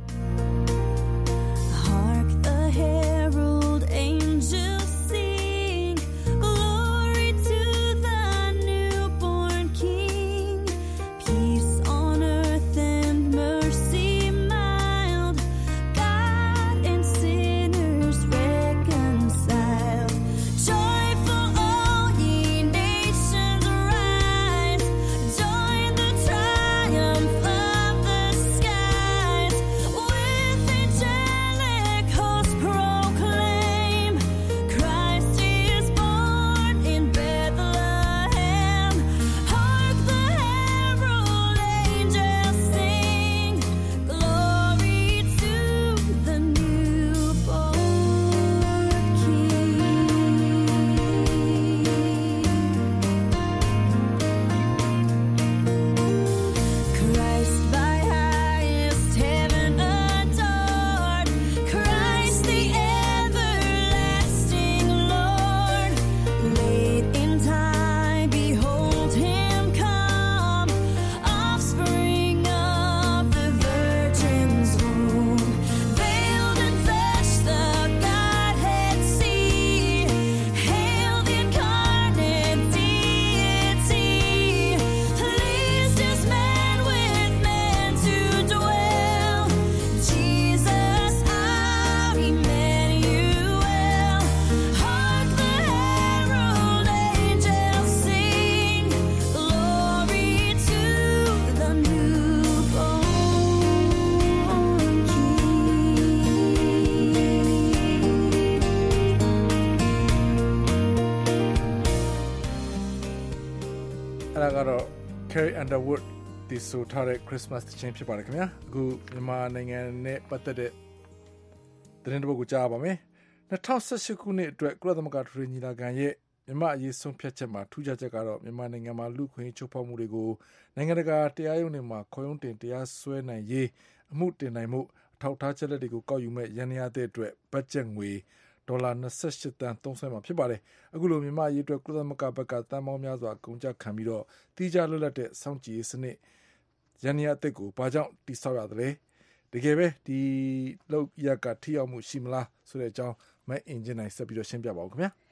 G: Hark the herald angels sing, glory to the newborn King, peace on earth and mercy mild, God and sinners reconciled. Joyful all ye nations rise, join the triumph of the skies, with angelic hosts proclaim, Christ is born in Bethlehem. Hark the herald angels sing, glory to the newborn King. Christ by highest heaven adored, Christ the everlasting Lord. Late in time, behold him come, offspring of the Virgin's womb. Veiled in flesh, the Godhead see. Hail the incarnate deity. Pleased is man with man to dwell. Jesus our Emmanuel. Hark the herald angels sing, glory to the newborn King.
B: အဲ့ဒါကတော့ Carrie Underwood ဒီဆိုထားတဲ့ Christmas သချင်းဖြစ်ပါတယ်ခင်ဗျာအခုမြန်မာနိုင်ငံနဲ့ပတ်သက်တဲ့သတင်းတစ်ပုဒ်ကိုကြားပါမယ်၂၀၁၈ခုနှစ်အတွက်ကုလသမဂ္ဂထူးထူးညီလာခံရဲ့မြန်မာအရေးဆုံးဖြတ်ချက်မှာထူးခြားချက်ကတော့မြန်မာနိုင်ငံမှာလူခွင့်ချိုးဖောက်မှုတွေကိုနိုင်ငံတကာတရားရုံးတွေမှာခေါ်ရုံးတင်တရားစွဲနိုင်ရေးအမှုတင်နိုင်မှုအထောက်အထားချက်လက်တွေကိုကောက်ယူမဲ့ရန်ရတဲ့အတွက်ဘတ်ဂျက်ငွေဒေါ်လာ၂၈တန်းသုံးစွဲမှာဖြစ်ပါတယ်အခုလိုမြန်မာအရေးအတွက်ကုလသမဂ္ဂဘက်ကတန်ပေါင်းများစွာကုန်ကြခံပြီးတော့တီးခြားလွတ်လပ်တဲ့စောင့်ကြည့်ရေးစနစ်ရန်ရတဲ့ကိုဘာကြောင့်တိဆောက်ရသလဲတကယ်ပဲဒီလောက်ရကထိရောက်မှုရှိမလားဆိုတဲ့အကြောင်းမဲအင်ဂျင်နိုင်ဆက်ပြီးတော့ရှင်းပြပါဦးခင်ဗျာ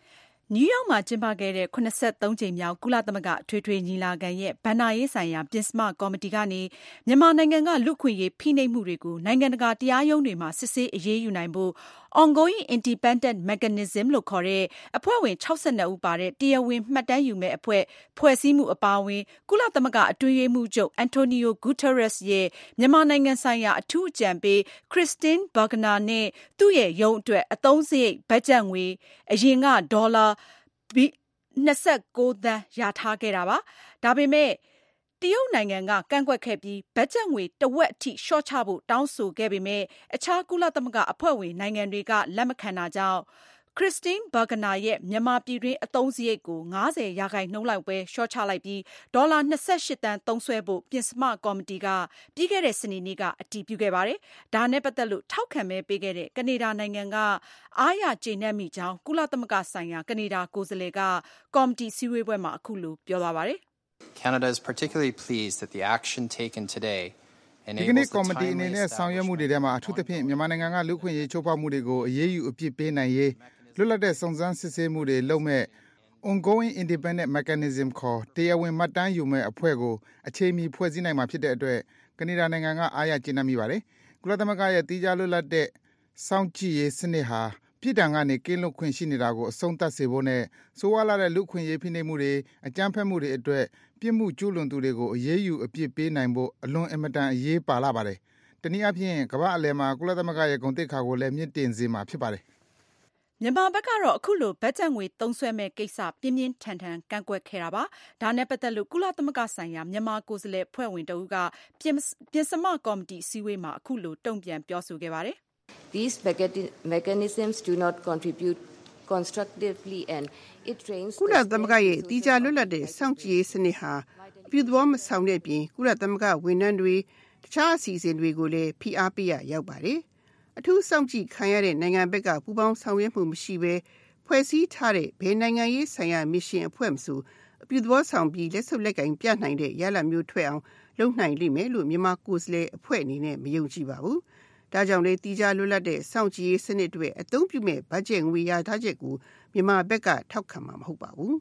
J: နယူးယောက်မှာကျင်းပခဲ့တဲ့ခုနစ်ဆယ့်သုံးကြိမ်မြောက်ကုလသမဂ္ဂအထွေထွေညီလာခံရဲ့ဘဏ္ဍာရေးဆိုင်ရာပဉ္စမကော်မတီကနေမြန်မာနိုင်ငံကလူ့အခွင့်အရေးဖိနှိပ်မှုတွေကိုနိုင်ငံတကာတရားရုံးတွေမှာစစ်ဆေးအရေးယူနိုင်ဖို့ Ongoing Independent Mechanism လို့ခေါ်တဲ့အဖွဲ့ဝင်၆၂ဦးပါတဲ့တရားဝင်မှတ်တမ်းယူမဲ့အဖွဲ့ဖွဲ့စည်းမှုအပါအဝင်ကုလသမဂ္ဂအတွင်းရေးမှူးချုပ် Antonio Guterres ရဲ့မြန်မာနိုင်ငံဆိုင်ရာအထူးအကြံပေး Christine Burgener နဲ့သူ့ရဲ့ရုံးအတွက်အသုံးစရိတ်ဘတ်ဂျက်ငွေအရင်ကဒေါ်လာ၂၉သန်းရထားခဲ့တာပါ။ဒါပေမဲ့တရုတ်နိုင်ငံကကန့်ကွက်ခဲ့ပြီးဘတ်ဂျက်ငွေတဝက်အထိလျှော့ချဖို့တောင်းဆိုခဲ့ပေမဲ့အခြားကုလသမဂ္ဂအဖွဲ့ဝင်နိုင်ငံတွေကလက်မခံတာကြောင့်Christine Burgener ရဲ့မြန်မာပြည်တွင်းအသုံးစရိတ်ကို၅၀ရာခိုင်နှုန်းလောက်ပဲလျှော့ချလိုက်ပြီးဒေါ်လာ၂၈သန်းသုံးစွဲဖို့ပဉ္စမကော်မတီကပြီးခဲ့တဲ့စနေနေ့ကအတည်ပြုခဲ့ပါတယ်။ဒါနဲ့ပတ်သက်လို့ထောက်ခံမဲပေးခဲ့တဲ့ကနေဒါနိုင်ငံကအားရကျေနပ်မိကြောင်းကုလသမဂ္ဂဆိုင်ရာကနေဒါကိုယ်စားလှယ်ကကော်မတီစည်းဝေးပွဲမှာအခုလိုပြောသွားပါတယ်။
D: Canada is particularly pleased that the action taken today
E: ဒီကနေ့ကော်မတီအနေနဲ့ဆောင်ရွက်မှုတွေထဲမှာအထူးသဖြင့်မြန်မာနိုင်ငံကလူ့အခွင့်အရေးချိုးဖောက်မှုတွေကိုအရေးယူအပြစ်ပေးနိုင်ရေးလွတ်လပ်တဲ့စုံစမ်းစစ်ဆေးမှုတွေလုပ်မဲ့ Ongoing Independent Mechanism ခေါ်တရားဝင်မှတ်တမ်းယူမဲ့အဖွဲ့ကိုအချိန်မီဖွဲ့စည်းနိုင်မှာဖြစ်တဲ့အတွက်ကနေဒါနိုင်ငံကအားရကျေနပ်မိပါတယ်။ကုလသမဂ္ဂရဲ့တည်ကြလွတ်လပ်တဲ့စောင့်ကြည့်ရေးစနစ်ဟာပြည်ထံကနေကင်းလွတ်ခွင့်ရှိနေတာကိုအဆုံးသတ်စေဖို့နဲ့ဆိုးဝါးလာတဲ့လူ့အခွင့်အရေးဖိနှိပ်မှုတွေအကြမ်းဖက်မှုတွေအတွက်ပြစ်မှုကျူးလွန်သူတွေကိုအရေးယူအပြစ်ပေးနိုင်ဖို့အလွန်အင်မတန်အရေးပါလာပါတယ်။တနည်းအားဖြင့်ကမ္ဘာအလယ်မှာကုလသမဂ္ဂရဲ့ဂုဏ်သိက္ခာကိုလည်းမြင့်တင်စေမှာဖြစ်ပါတယ်။
J: မြန်မာဘက်ကတော့အခုလိုဘတ်ဂျက်ငွေသုံးစွဲမဲ့ကိစ္စပြင်းပြင်းထန်ထန်ကန့်ကွက်ခဲ့တာပါ။ဒါနဲ့ပတ်သက်လို့ကုလသမဂ္ဂဆိုင်ရာမြန်မာကိုယ်စားလှယ်အဖွဲ့ဝင်တဦးကပဉ္စမကော်မတီအစည်းအဝေးမှာအခုလိုတုံ့ပြန်ပြောဆိုခဲ့ပါတယ်။
K: These mechanisms do not contribute constructively and it drains
L: ကုလသမဂ္ဂရဲ့တည်ကြလွတ်လပ်တဲ့စောင့်ကြည့်ရေးစနစ်ဟာအပြုသဘောမဆောင်တဲ့ပြင်ကုလသမဂ္ဂဝန်ထမ်းတွေတခြားအစီအစဉ်တွေကိုလည်းဖိအားပေးရရောက်ပါတယ်။အထူးစောင့်ကြည့်ခံရတဲ့နိုင်ငံဘက်ကပူးပေါင်းဆောင်ရွက်မှုမရှိဘဲဖွဲ့စည်းထားတဲ့ဘယ်နိုင်ငံရေးဆိုင်ရာမစ်ရှင်အဖွဲ့မဆိုအပြုသဘောဆောင်ပြီးလက်စုပ်လက်ကင်ပြနိုင်တဲ့ရလဒ်မျိုးထွက်အောင်လုပ်နိုင်လိမ့်မယ်လို့မြန်မာကိုယ်စားလှယ်အဖွဲ့အနေနဲ့မယုံကြည်ပါဘူး။ဒါကြောင့်လေတည်ကြလွတ်လပ်တဲ့စောင့်ကြည့်ရေးစနစ်တွေအသုံးပြုမဲ့ဘတ်ဂျက်ငွေရထားချက်ကိုမြန်မာဘက်ကထောက်ခံမှာမဟုတ်ပါဘူး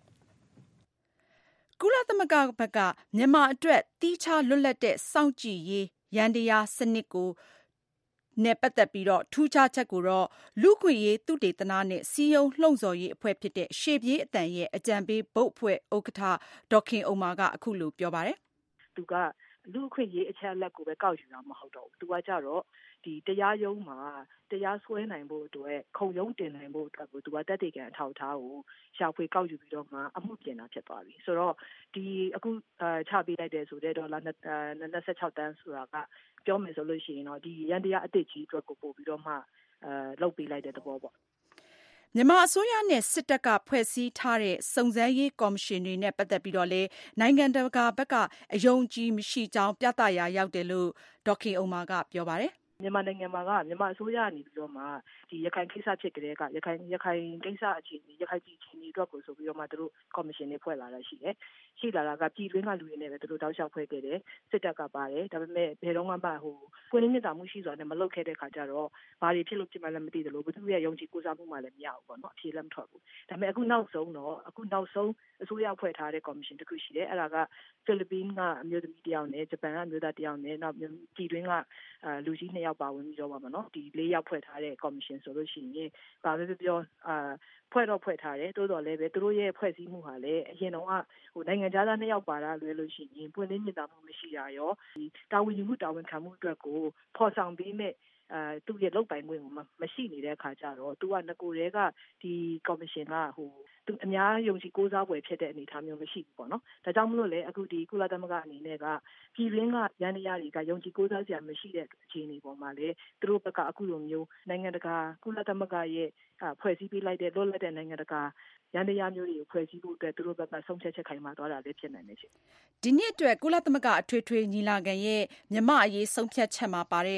J: ။ကုလသမဂ္ဂဘက်ကမြန်မာအတွက်တည်ခြားလွတ်လပ်တဲ့စောင့်ကြည့်ရေးရန်တရားစနစ်ကိုနဲ့ပတ်သက်ပြီးတော့ထူးခြားချက်ကိုတော့လူ့ခွင့်ရေးသုတေသနနဲ့စီယုံလှုံ့ဆော်ရေးအဖွဲ့ဖြစ်တဲ့ရှေ့ပြေးအတန်ရဲ့အကြံပေးဘုတ်အဖွဲ့ဥက္ကဋ္ဌဒေါက်ခင်ဥမာကအခုလိုပြောပါတယ်
M: ။သူကလူ့ခွင့်ရေးအချက်အလက်ကိုပဲကောက်ယူတာမဟုတ်တော့ဘူး။သူကကြတော့ဒီတရားရုံးမှာတရားစွဲနိုင်ဖို့အတွက်ခုံရုံးတင်နိုင်ဖို့အတွက်ကိုသူကတက်တေကန်အထောက်အထားကိုရှာဖွေကောက်ယူပြီးတော့မှအမှုပြင်တာဖြစ်သွားပြီဆိုတော့ဒီအခုချပေးလိုက်တဲ့ဆိုတဲ့ဒေါ်လာ၂၆သန်းဆိုတာကပြောမယ်ဆိုလို့ရှိရင်တော့ဒီရန်တရားအသစ်ကြီးအတွက်ကိုပို့ပြီးတော့မှအဲလုပ်ပေးလိုက်တဲ့သဘောပေါ့
J: မြန်မာအစိုးရနဲ့စစ်တပ်ကဖွဲ့စည်းထားတဲ့စုံစမ်းရေးကော်မရှင်တွေနဲ့ပတ်သက်ပြီးတော့လေနိုင်ငံတကာဘက်ကအယုံကြည်မရှိကြောင်းပြသရာရောက်တယ်လို့ဒေါက်ခင်ဥမာကပြောပါတယ်
M: မြန်မာနိုင်ငံမှာကမြန်မာအစိုးရကနေပြီးတော့မှဒီရခိုင်ကိစ္စဖြစ်ကြတဲ့ကရခိုင်ရခိုင်ကိစ္စအခြေအနေရခိုင်ပြည်အခြေအနေအတွက်ကိုဆိုပြီးတော့မှတို့ကော်မရှင်တွေဖွဲ့လာတာရှိတယ်။ရှိလာတာကပြည်တွင်းကလူတွေနဲ့ပဲတို့တောက်လျှောက်ဖွဲ့ခဲ့တယ်။စစ်တပ်ကပါတယ်။ဒါပေမဲ့ဘယ်တော့မှမဟိုကိုယ်ရင်းမြစ်တာမှုရှိစွာနဲ့မလုပ်ခဲ့တဲ့ခါကျတော့ဘာတွေဖြစ်လို့ဖြစ်မှလည်းမသိသလိုဘသူရဲ့ယုံကြည်ကိုးစားမှုမှလည်းမရဘူးပေါ့နော်။အဖြေလည်းမထွက်ဘူး။ဒါပေမဲ့အခုနောက်ဆုံးတော့အခုနောက်ဆုံးအစိုးရဖွဲ့ထားတဲ့ကော်မရှင်တစ်ခုရှိတယ်။အဲ့ဒါကဖိလစ်ပင်းကအမျိုးသမီးတစ်ယောက်နဲ့ဂျပန်ကအမျိုးသားတစ်ယောက်နဲ့နောက်ပြည်တွင်းကလူကြီးနှစ်ယောက်ပါဝင်ပြီးတော့ပါမနော်ဒီလေးယောက်ဖွဲ့ထားတဲ့ကော်မရှင်ဆိုလို့ရှိရင်ဘာပဲပြောအာဖွဲ့တော့ဖွဲ့ထားတယ်တိုးတော်လည်းပဲသူတို့ရဲ့ဖွဲ့စည်းမှုဟာလည်းအရင်တော့ဟိုနိုင်ငံသားနှစ်ယောက်ပါတာလွယ်လို့ရှိရင်ပွင့်လင်းမြင်သာမှုမရှိတာရောဒီတာဝန်ယူမှုတာဝန်ခံမှုအတွက်ကိုဖော်ဆောင်ပြီးမဲ့အဲသူ့ရဲ့လုပ်ပိုင်ခွင့်ကိုမရှိနေတဲ့အခါကျတော့သူကငကိုယ်တည်းကဒီကော်မရှင်ကဟိုသူအများယုံကြည်ကိုးစားပွဲဖြစ်တဲ့အနေအထားမျိုးမရှိဘူးပေါ့နော်ဒါကြောင့်မလို့လေအခုဒီကုလသမဂ္ဂအနေနဲ့ကပြည်ရင်းကရန်တရားတွေကယုံကြည်ကိုးစားစရာမရှိတဲ့အခြေအနေပေါ်မှာလေသူတို့ဘက်ကအခုလိုမျိုးနိုင်ငံတကာကုလသမဂ္ဂရဲ့ဖွဲ့စည်းပေးလိုက်တဲ့လွတ်လပ်တဲ့နိုင်ငံတကာရန်တရားမျိုးတွေကိုဖွဲ့စည်းဖို့အတွက်သူတို့ဘက်ကဆုံးဖြတ်ချက်ခိုင်မာသွားတာလည်းဖြစ်နိုင်တယ်ရှင်
J: ဒီနှစ်အတွက်ကုလသမဂ္ဂအထွေထွေညီလာခံရဲ့မြမအရေးဆုံးဖြတ်ချက်မှာပါတဲ့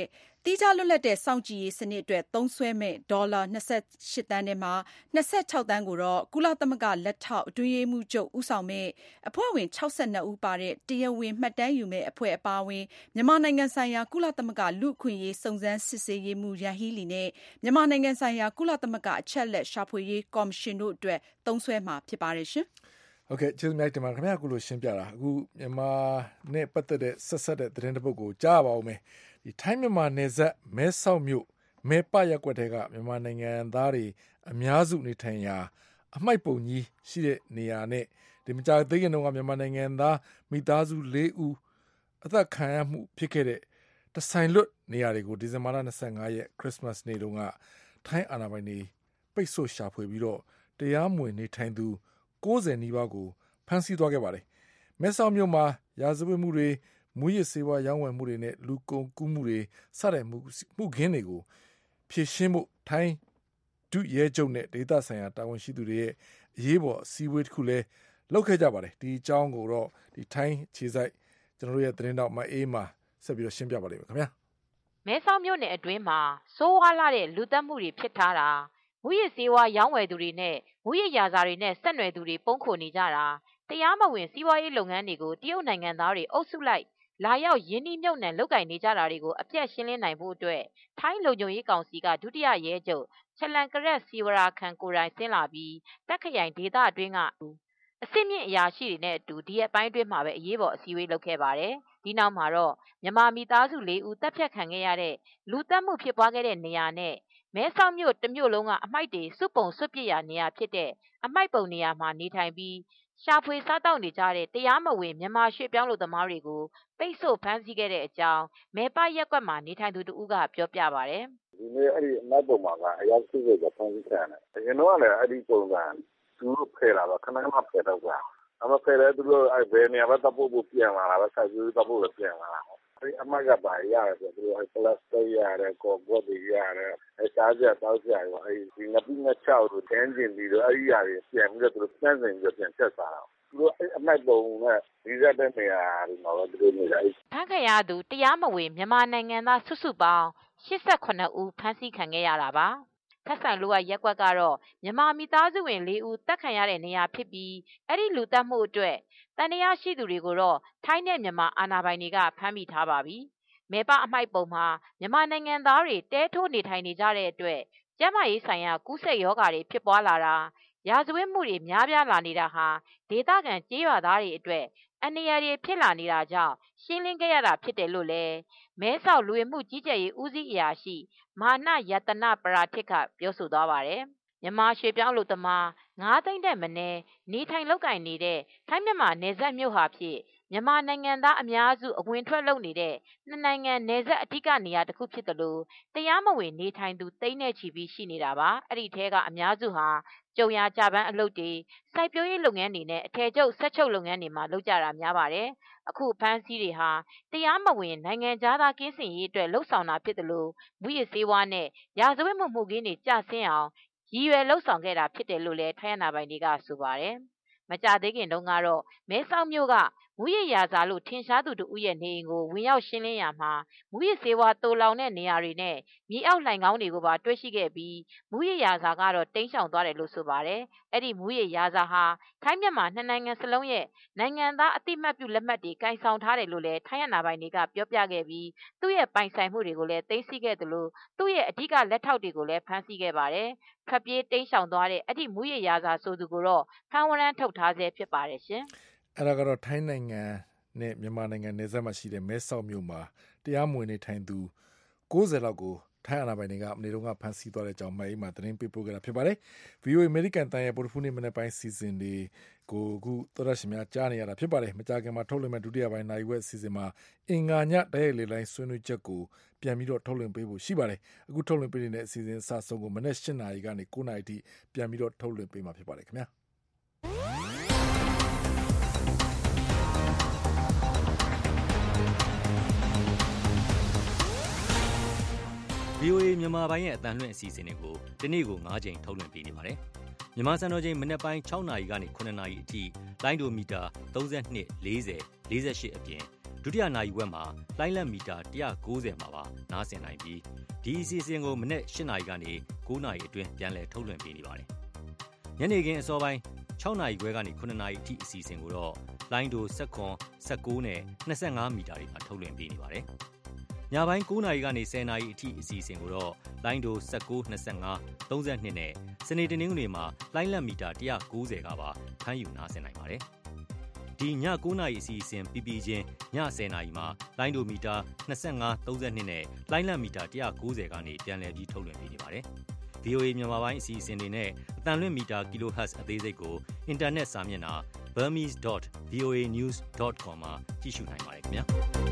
J: တိကျလွတ်လပ်တဲ့စောင့်ကြည့်ရေးစနစ်အတွက်သုံးစွဲမဲ့ဒေါ်လာ၂၈သန်းထဲမှာ၂၆သန်းကိုတော့ကုလသမဂ္ဂလက်ထောက်အတွင်းရေးမှူးချုပ်ဦးဆောင်မဲ့အဖွဲ့ဝင်၆၂ဦးပါတဲ့တရားဝင်မှတ်တမ်းယူမဲ့အဖွဲ့အပါအဝင်မြန်မာနိုင်ငံဆိုင်ရာကုလသမဂ္ဂလူ့အခွင့်အရေးစုံစမ်းစစ်ဆေးရေးမှူးယန်ဟီလီနဲ့မြန်မာနိုင်ငံဆိုင်ရာကုလသမဂ္ဂအချက်လက်ရှာဖွေရေးကော်မရှင်တို့အတွက်သုံးစွဲမှာဖြစ်ပါတယ်ရှင်
B: ။ဟုတ်ကဲ့ကျေးဇူးများတင်ပါတယ်ခင်ဗျာအခုလိုရှင်းပြတာအခုမြန်မာနဲ့ပတ်သက်တဲ့ဆက်ဆက်တဲ့သတင်းတစ်ပုဒ်ကိုကြားပါဦးမယ်ဒီထိုင်းမြန်မာနယ်စပ်မဲဆောက်မြို့မဲပရက်ကွက်တဲကမြန်မာနိုင်ငံသားတွေအများစုနေထိုင်ရာအမိုက်ပုံကြီးရှိတဲ့နေရာနဲ့ဒီမကြာသေးခင်တုန်းကမြန်မာနိုင်ငံသားမိသားစု၄ဦးအသက်ခံရမှုဖြစ်ခဲ့တဲ့တဆိုင်လွတ်နေရာတွေကိုဒီဇင်ဘာလ၂၅ရက်ခရစ်စမတ်နေ့တုန်းကထိုင်းအာဏာပိုင်တွေပိတ်ဆို့ရှာဖွေပြီးတော့တရားမဝင်နေထိုင်သူ၉၀နီးပါးကိုဖမ်းဆီးသွားခဲ့ပါတယ်။မဲဆောက်မြို့မှာရာဇဝတ်မှုတွေမူရစ်စေဝါရောင်းဝယ်မှုတွေနဲ့လူကုန်ကူးမှုတွေစတဲ့မှုမှုခင်းတွေကိုဖြေရှင်းဖို့ထိုင်းဒုရဲချုပ်နဲ့ဒေသဆိုင်ရာတာဝန်ရှိသူတွေရဲ့အရေးပေါ်အစည်းအဝေးတစ်ခုလည်းလုပ်ခဲ့ကြပါတယ်။ဒီအကြောင်းကိုတော့ဒီထိုင်းခြေစိုက်ကျွန်တော်တို့ရဲ့သတင်းတောက်မအေးမှာဆက်ပြီးတော့ရှင်းပြပါလိမ့်မယ်ခင်ဗျာ
N: ။မဲဆောက်မြို့နယ်အတွင်းမှာစိုးဝါလာတဲ့လူသက်မှုတွေဖြစ်ထားတာမူရစ်စေဝါရောင်းဝယ်သူတွေနဲ့မူရစ်ရာဇာတွေနဲ့ဆက်နွယ်သူတွေပုံခိုနေကြတာတရားမဝင်စီးပွားရေးလုပ်ငန်းတွေကိုတရုတ်နိုင်ငံသားတွေအုပ်စုလိုက်လာရောက်ရင်းနှီးမြှုပ်နှံလုပ်ကိုင်နေကြတာတွေကိုအပြတ်ရှင်းလင်းနိုင်ဖို့အတွက်ထိုင်းလုံခြုံရေးကောင်စီကဒုတိယရဲချုပ်ချလန်ကရက်စီဝရာခန်ကိုရိုင်ဆင်းလာပြီးတက်ခရိုင်ဒေသအတွင်းကအစစ်မြင့်အရာရှိတွေနဲ့အတူဒီရက်ပိုင်းအတွင်းမှာပဲအရေးပေါ်အစည်းအဝေးလုပ်ခဲ့ပါတယ်ဒီနောက်မှာတော့မြန်မာမိသားစု၄ဦးတပ်ဖြတ်ခံခဲ့ရတဲ့လူသက်မှုဖြစ်ပွားခဲ့တဲ့နေရာနဲ့မဲဆောက်မြို့တစ်မြို့လုံးကအမိုက်တွေစွပုံစွပစ်ရာနေရာဖြစ်တဲ့အမိုက်ပုံနေရာမှာနေထိုင်ပြီးရှာဖွေစားတောက်နေကြတဲ့တရားမဝင်မြန်မာရွှေ့ပြောင်းလူသမားတွေကိုပိတ်ဆို့ဖမ်းဆီးခဲ့တဲ့အကြောင်းမဲပရက်ကွက်မှာနေထိုင်သူတို့ကပြောပြပါတယ်
O: ဒီနေ့အဲ့ဒီအမိုက်ပုံမှာကအရောက်စုစုကဖမ်းဆီးခံတယ်အရင်တော့လည်းအဲ့ဒီပုံစံသူတို့ဖယ်လာတော့ခဏခဏဖယ်တော့ကအမဖယ်တဲ့သူတို့အဲ့ဘယ်နေရာမှာတပ်ဖို့ပြန်လာတာပဲဆက်ပြီးတပ်ဖို့ပြန်လာတာအဲ့အမကပါရတယ်ဆိုတော့အဲ့ပလတ်စတစ်ရတယ်ကောဘောဒီရတယ်အဲ့စားကြတောက်ကြရောအဲ့ဒီငပိငချောက်တို့တန်းကျင်ပြီးတော့အဲ့ဒီရတယ်ပြန်ပြီးတော့သူတို့စမ်းစင်ပြီးပြန်ချက်စားတာသူတို့အဲ့အမိုက်ပုံနဲ့ဒီဇက်တဲ့နေရာဒီမှာတော့သူတို့နေတာ
N: ဖမ်းခံရသူတရားမဝင်မြန်မာနိုင်ငံသားစုစုပေါင်း၈၈ဦးဖမ်းဆီးခံခဲ့ရတာပါထက်ဆိုင်လိုကရက်ကွက်ကတော့မြန်မာမိသားစုဝင်၄ဦးတက်ခံရတဲ့နေရာဖြစ်ပြီးအဲ့ဒီလူတက်မှုအတွက်တန်တရားရှိသူတွေကိုတော့ထိုင်းနဲ့မြန်မာအာဏာပိုင်တွေကဖမ်းမိထားပါပြီ။မဲပအမိုက်ပုံမှာမြန်မာနိုင်ငံသားတွေတဲထိုးနေထိုင်နေကြတဲ့အတွက်ကျန်းမာရေးဆိုင်ရာကူးစက်ရောဂါတွေဖြစ်ပွားလာတာရာဇဝတ်မှုတွေများပြားလာနေတာဟာဒေသခံကြေးရွာသားတွေအတွက်အန္တရာယ်တွေဖြစ်လာနေတာကြောင့်ရှင်းလင်းခဲ့ရတာဖြစ်တယ်လို့လည်းမဲဆောက်လူဝင်မှုကြီးကြပ်ရေးဦးစီးအရာရှိမာနယတနာပရာထစ်ကပြောဆိုသွားပါတယ်။မြန်မာရွှေပြောင်းလူသမားငါးသိန်းတဲ့မနည်းနေထိုင်လုပ်ကိုင်နေတဲ့ထိုင်းမြန်မာနယ်စပ်မြို့ဟာဖြစ်မြန်မာနိုင်ငံသားအများစုအဝင်ထွက်လုပ်နေတဲ့နှစ်နိုင်ငံနယ်စပ်အထူးကနေရာတစ်ခုဖြစ်တယ်လို့တရားမဝင်နေထိုင်သူသိန်းနဲ့ချီပြီးရှိနေတာပါအဲ့ဒီထဲကအများစုဟာကျုံရကြပန်းအလုပ်တွေစိုက်ပျိုးရေးလုပ်ငန်းတွေနဲ့အထည်ချုပ်ဆက်ချုပ်လုပ်ငန်းတွေမှာလုပ်ကြတာများပါတယ်အခုဖမ်းဆီးတွေဟာတရားမဝင်နိုင်ငံသားကင်းစင်ရေးအတွက်လှုပ်ဆောင်တာဖြစ်တယ်လို့မူရစ်စေဝါနဲ့ရာဇဝတ်မှုမှုခင်းတွေကြဆင်းအောင်ရည်ရွယ်လှုပ်ဆောင်ခဲ့တာဖြစ်တယ်လို့လည်းထိုင်းအာဏာပိုင်တွေကဆိုပါတယ်မကြသေးခင်တုန်းကတော့မဲဆောက်မြို့ကမူရစ်ရာဇာလို့ထင်ရှားသူတို့ရဲ့နေအိမ်ကိုဝင်ရောက်ရှင်းလင်းရမှာမူရစ်စေဝါတိုးလောင်တဲ့နေရာတွေနဲ့မြေအောက်လှိုင်ကောင်းတွေကိုပါတွေ့ရှိခဲ့ပြီးမူရစ်ရာဇာကတော့တိမ်းရှောင်သွားတယ်လို့ဆိုပါတယ်အဲ့ဒီမူရစ်ရာဇာဟာထိုင်းမြန်မာနှစ်နိုင်ငံစလုံးရဲ့နိုင်ငံသားအတိမတ်ပြုလက်မှတ်တွေကင်ဆောင်ထားတယ်လို့လည်းထိုင်းအာဏာပိုင်တွေကပြောပြခဲ့ပြီးသူ့ရဲ့ပိုင်ဆိုင်မှုတွေကိုလည်းသိမ်းဆည်းခဲ့တယ်လို့သူ့ရဲ့အဓိကလက်ထောက်တွေကိုလည်းဖမ်းဆီးခဲ့ပါတယ်ဖပ်ပြေးတိမ်းရှောင်သွားတဲ့အဲ့ဒီမူရစ်ရာဇာဆိုသူကိုတော့ဖမ်းဝရမ်းထုတ်ထားဆဲဖြစ်ပါတယ်ရှင်
B: အဲ့ဒါကတော့ထိုင်းနိုင်ငံနဲ့မြန်မာနိုင်ငံနယ်စပ်မှာရှိတဲ့မဲဆောက်မြို့မှာတရားမဝင်နေထိုင်သူ၉၀လောက်ကိုထိုင်းအာဏာပိုင်တွေကမနေ့တုန်းကဖမ်းဆီးသွားတဲ့အကြောင်းမှအိမ်မှာသတင်းပေးပို့ခဲ့တာဖြစ်ပါတယ်။ဗီအိုအေ American တန်ရဲ့ပေါ်တူဖူးနေ့မနေ့ပိုင်းစီစဉ်တွေကိုအခုသောရရှိများကြားနေရတာဖြစ်ပါတယ်။မကြာခင်မှာထုတ်လွှင့်မဲ့ဒုတိယပိုင်းနိုင်ဝက်စီစဉ်မှာအင်္ဂါညတရဲလေလိုင်းဆွေးနွေးချက်ကိုပြန်ပြီးတော့ထုတ်လွှင့်ပေးဖို့ရှိပါတယ်။အခုထုတ်လွှင့်ပေးနေတဲ့အစီအစဉ်အစဆုံးကိုမနေ့၈နာရီကနေ၉နာရီထိပြန်ပြီးတော့ထုတ်လွှင့်ပေးမှာဖြစ်ပါတယ်ခင်ဗျာ။
P: ဗီအိုအေ မြန်မာပိုင်းရဲ့အသံလွှင့်အစီအစဉ်တွေကိုဒီနေ့ကို၅ကြိမ်ထုတ်လွှင့်ပေးနေပါတယ်မြန်မာစံတော်ချိန်မနက်ပိုင်း၆နာရီကနေ၇နာရီအထိလိုင်းဒိုမီတာ၃၂ ၄၀ ၄၈အပြင်ဒုတိယနာရီဝက်မှာလိုင်းလက်မီတာ၁၉၀မှာပါနားဆင်နိုင်ပြီးဒီအစီအစဉ်ကိုမနက်၈နာရီကနေ၉နာရီအတွင်းပြန်လည်ထုတ်လွှင့်ပေးနေပါတယ်။ညနေခင်းအစောပိုင်း၆နာရီခွဲကနေ၇နာရီအထိအစီအစဉ်ကိုတော့လိုင်းဒို၁၇ ၁၉နဲ့၂၅မီတာတွေမှာထုတ်လွှင့်ပေးနေပါတယ်။ညပိုင်း၉နာရီကနေ၁၀နာရီအထိအစီအစဉ်ကိုတော့လိုင်းဒို၁၉ ၂၅ ၃၂နဲ့စနေတနင်္ဂနွေမှာလိုင်းလက်မီတာ၁၉၀ကပါဖမ်းယူနားဆင်နိုင်ပါတယ်။ဒီည၉နာရီအစီအစဉ်ပြီးပြီးချင်းည၁၀နာရီမှာလိုင်းဒိုမီတာ၂၅ ၃၂နဲ့လိုင်းလက်မီတာ၁၉၀ကနေပြန်လည်ပြီးထုတ်လွှင့်ပေးနေပါတယ်။ဗီအိုအေ မြန်မာပိုင်းအစီအစဉ်တွေနဲ့အတန်လွင့်မီတာ kilohertz အသေးစိတ်ကိုအင်တာနက်စာမျက်နှာ burmese dot v o a news dot com မှာကြည့်ရှုနိုင်ပါတယ်ခင်ဗျာ။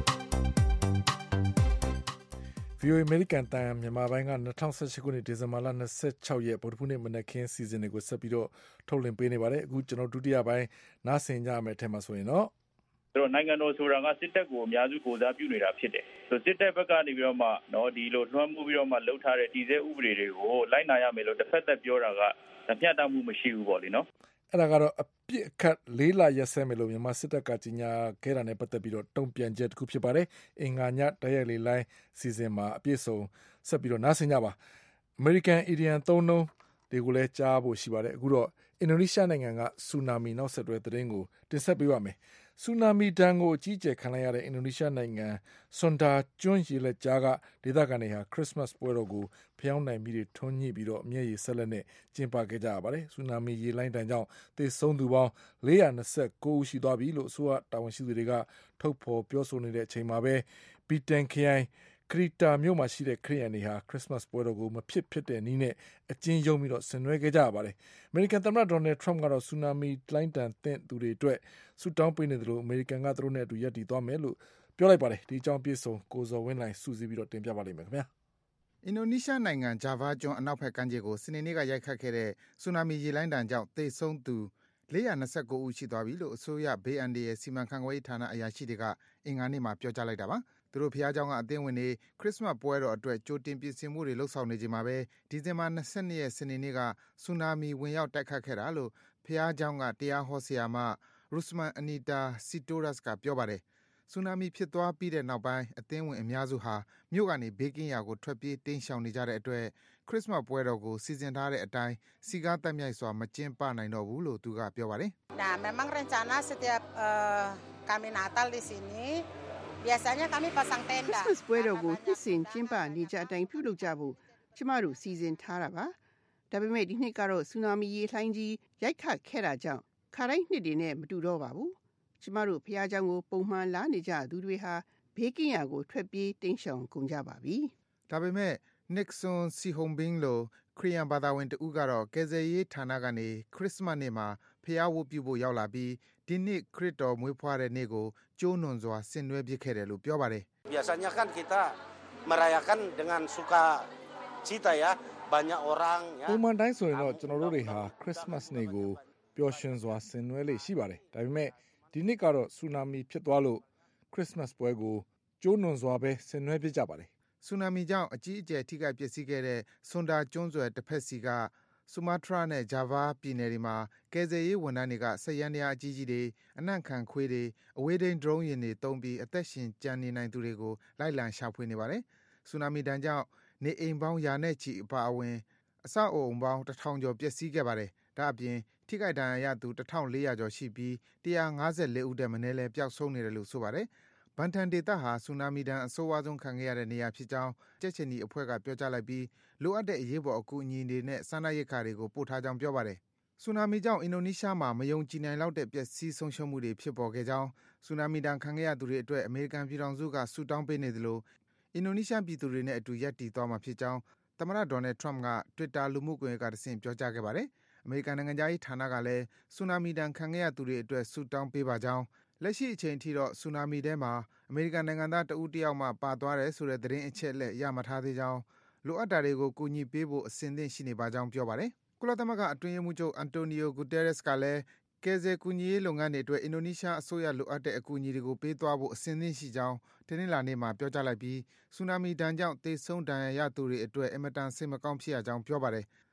B: ဗီအိုအေ American တန်မြန်မာပိုင်းက၂၀၁၈ခုနှစ်ဒီဇင်ဘာလ၂၆ရက်ဗုဒ္ဓဟူးနေ့မနက်ခင်းစီစဉ်တွေကိုဆက်ပြီးတော့ထုတ်လွှင့်ပေးနေပါတယ်။အခုကျွန်တော်ဒုတိယပိုင်းနားဆင်ကြမယ်ထဲမှာဆိုရင်တော့
Q: ဆိုတော့နိုင်ငံတော်ဆိုတာကစစ်တပ်ကိုအများစုကိုစားပြုနေတာဖြစ်တယ်။ဆိုစစ်တပ်ဘက်ကနေပြီးတော့မှနော်ဒီလိုလွှမ်းမိုးပြီးတော့မှလှုပ်ထားတဲ့တည်ဆဲဥပဒေတွေကိုလိုက်နာရမယ်လို့တစ်ဖက်သက်ပြောတာကမျှတမှုမရှိဘူးပေါ့လေနော်
B: ။အဲ့ဒါကတော့အပြစ်အခတ်လေးလာရက်စဲမယ်လို့မြန်မာစစ်တပ်ကကြီးညာခဲ့တာနဲ့ပတ်သက်ပြီးတော့တုံ့ပြန်ချက်တစ်ခုဖြစ်ပါတယ်။အင်္ဂါညတရက်လေးလိုင်းစီစဉ်မှာအပြည့်စုံဆက်ပြီးတော့နားဆင်ကြပါ။ American Indian သုံးလုံးတွေကိုလည်းကြားဖို့ရှိပါတယ်။အခုတော့အင်ဒိုနီးရှားနိုင်ငံကဆူနာမီနောက်ဆက်တွဲသတင်းကိုတင်ဆက်ပေးပါမယ်။ဆူနာမီဒဏ်ကိုအကြီးအကျယ်ခံလိုက်ရတဲ့အင်ဒိုနီးရှားနိုင်ငံဆွန်ဒါကျွန်းရေလက်ကြားကဒေသခံတွေဟာခရစ်စမတ်ပွဲတော်ကိုဖျောင်းနိုင်ပြီးတွေထွန်းညှိပြီးတော့အမျက်ရည်ဆက်လက်နဲ့ကျင်းပခဲ့ကြရပါတယ်။ဆူနာမီရေလိုင်းတန်ကြောင့်သေဆုံးသူပေါင်း၄၂၉ဦးရှိသွားပြီလို့အစိုးရတာဝန်ရှိသူတွေကထုတ်ဖော်ပြောဆိုနေတဲ့အချိန်မှာပဲဘီတန်ခရိုင်ခရီတာမြို့မှာရှိတဲ့ခရီးရန်တွေဟာခရစ်စမတ်ပွဲတော်ကိုမဖြစ်ဖြစ်တဲ့နည်းနဲ့အကျဉ်းယုံပြီးတော့ဆင်နွှဲခဲ့ကြရပါတယ်။အမေရိကန်သမ္မတဒေါ်နယ်ထရမ့်ကတော့ဆူနာမီလိုင်းတန်သင့်သူတွေအတွက်ဆူတောင်းပေးနေတယ်လို့အမေရိကန်ကသူတို့နဲ့အတူရပ်တည်သွားမယ်လို့ပြောလိုက်ပါတယ်။ဒီအကြောင်းပြည့်စုံကိုဇော်ဝင်းနိုင်စူးစီးပြီးတော့တင်ပြပါလိမ့်မယ်ခင်ဗျာ
E: ။အင်ဒိုနီးရှားနိုင်ငံဂျာဗားကျွန်းအနောက်ဘက်ကမ်းခြေကိုစနေနေ့ကရိုက်ခတ်ခဲ့တဲ့ဆူနာမီရေလိုင်းတန်ကြောင့်သေဆုံးသူ၄၂၉ဦးရှိသွားပြီလို့အစိုးရဘေးအန္တရာယ်စီမံခန့်ခွဲရေးဌာနအရာရှိတွေကအင်္ဂါနေ့မှာပြောကြားလိုက်တာပါ။သူတို့ဖျားเจ้าကအသင်းဝင်တွေခရစ်စမတ်ပွဲတော်အတွက်ကြိုတင်ပြင်ဆင်မှုတွေလှုပ်ဆောင်နေကြမှာပဲဒီဇင်ဘာ၂၂ရက်စနေနေ့ကဆူနာမီဝင်ရောက်တိုက်ခတ်ခဲ့တာလို့ဖျားเจ้าကတရားဟောဆရာမရုစမန်အနီတာစီတိုရက်စ်ကပြောပါတယ်။ဆူနာမီဖြစ်သွားပြီးတဲ့နောက်ပိုင်းအသင်းဝင်အများစုဟာမြို့ကနေဘေးကင်းရာကိုထွက်ပြေးတိမ်းရှောင်နေကြတဲ့အတွက်ခရစ်စမတ်ပွဲတော်ကိုစီစဉ်ထားတဲ့အတိုင်းစီကားတက်မြိုက်စွာမကျင်းပနိုင်တော့ဘူးလို့သူကပြောပါတယ်။
R: Nah, memang rencana setiap uh, kami Natal di sini biasanya kami pasang tenda.
L: Christmas ပွဲတော်ကိုနှစ်စဉ်ကျင်းပနေကြအတိုင်းပြုလုပ်ကြဖို့ကျမတို့စီစဉ်ထားတာပါ။ဒါပေမဲ့ဒီနှစ်ကတော့ဆူနာမီရေလှိုင်းကြီးရိုက်ခတ်ခဲ့တာကြောင့်ခါတိုင်းနှစ်တွေနဲ့မတူတော့ပါဘူး။ကျမတို့ဖျားเจ้าကိုပုံမှန်လာနေကြသူတွေဟာဘေးကင်းရာကိုထွက်ပြေးတိမ်းရှောင်ကုန်ကြပါပြီ
E: ။ဒါပေမဲ့ Nixon Sihombing လို့ခရီးယန်ဘာသာဝင်တဦးကတော့ကယ်ဆယ်ရေးဌာနကနေခရစ်စမတ်နေ့မှာဖျားဝတ်ပြုဖို့ရောက်လာပြီးဒီနှစ်ခရစ်တော်မွေးဖွားတဲ့နေ့ကိုကျိုးနွန်စွာဆင်နွှဲပြခဲ့တယ်လို့ပြောပါတယ်
S: ။ Biasanya kan kita merayakan dengan suka cita ya banyak orang ya.
B: ပုံမှန်တိုင်းဆိုရင်တော့ကျွန်တော်တို့တွေဟာခရစ်စမတ်နေ့ကိုပျော်ရွှင်စွာဆင်နွှဲလေ့ရှိပါတယ်။ဒါပေမဲ့ဒီနှစ်ကတော့ဆူနာမီဖြစ်သွားလို့ခရစ်စမတ်ပွဲကိုကျိုးနွန်စွာပဲဆင်နွှဲပြကြပါတယ်
E: ။ဆူနာမီကြောင့်အကြီးအကျယ်ထိခိုက်ပျက်စီးခဲ့တဲ့ဆွန်ဒါကျွန်းဆွယ်တစ်ဖက်စီကဆူမာတြားနဲ့ဂျာဗားပြည်နယ်တွေမှာကယ်ဆယ်ရေးဝန်ထမ်းတွေကစက်ယန္တရားအကြီးကြီးတွေအနံ့ခံခွေးတွေအဝေးထိန်းဒရုန်းယာဉ်တွေတုံးပြီးအသက်ရှင်ကျန်နေနိုင်သူတွေကိုလိုက်လံရှာဖွေနေပါတယ်။ဆူနာမီတန်ကြောင့်နေအိမ်ပေါင်းရာနဲ့ချီအပါအဝင်အဆောက်အအုံပေါင်းတစ်ထောင်ကျော်ပျက်စီးခဲ့ပါတယ်။ဒါအပြင်ထိခိုက်ဒဏ်ရာရသူတစ်ထောင်လေးရာကျော်ရှိပြီးတစ်ရာငါးဆယ်လေးဦးတည်းမနည်းလဲပျောက်ဆုံးနေတယ်လို့ဆိုပါတယ်။ဘန်တန်ဒေသဟာဆူနာမီဒဏ်အဆိုးဝါးဆုံးခံခဲ့ရတဲ့နေရာဖြစ်ကြောင်းကြက်ချင်ဒီအဖွဲ့ကပြောကြားလိုက်ပြီးလိုအပ်တဲ့အရေးပေါ်အကူအညီတွေနဲ့စားနပ်ရိက္ခာတွေကိုပို့ထားကြောင်းပြောပါတယ်။ဆူနာမီကြောင့်အင်ဒိုနီးရှားမှာမယုံကြည်နိုင်လောက်တဲ့ပျက်စီးဆုံးရှုံးမှုတွေဖြစ်ပေါ်ခဲ့ကြောင်းဆူနာမီဒဏ်ခံခဲ့ရသူတွေအတွက်အမေရိကန်ပြည်ထောင်စုကဆုတောင်းပေးနေသလိုအင်ဒိုနီးရှားပြည်သူတွေနဲ့အတူရပ်တည်သွားမှာဖြစ်ကြောင်းသမ္မတဒေါ်နယ်ထရမ့်က Twitter လူမှုကွန်ရက်ကတဆင့်ပြောကြားခဲ့ပါတယ်။အမေရိကန်နိုင်ငံသားရေးဌာနကလည်းဆူနာမီဒဏ်ခံခဲ့ရသူတွေအတွက်ဆုတောင်းပေးပါကြောင်းလက်ရှိအချိန်ထိတော့ဆူနာမီထဲမှာအမေရိကန်နိုင်ငံသားတဦးတယောက်မှပါသွားတယ်ဆိုတဲ့သတင်းအချက်အလက်ရမထားသေးကြောင်းလိုအပ်တာတွေကိုကူညီပေးဖို့အစဉ်သင့်ရှိနေပါကြောင်းပြောပါတယ်။ကုလသမဂ္ဂအတွင်းရေးမှူးချုပ်အန်တိုနီယိုဂူတဲရက်စ်ကလည်းကယ်ဆယ်ကူညီရေးလုပ်ငန်းတွေအတွက်အင်ဒိုနီးရှားအစိုးရလိုအပ်တဲ့အကူအညီတွေကိုပေးသွားဖို့အစဉ်သင့်ရှိကြောင်းတနင်္လာနေ့မှာပြောကြားလိုက်ပြီးဆူနာမီဒဏ်ကြောင့်သေဆုံးဒဏ်ရာရသူတွေအတွက်အင်မတန်စိတ်မကောင်းဖြစ်ရကြောင်းပြောပါတယ်။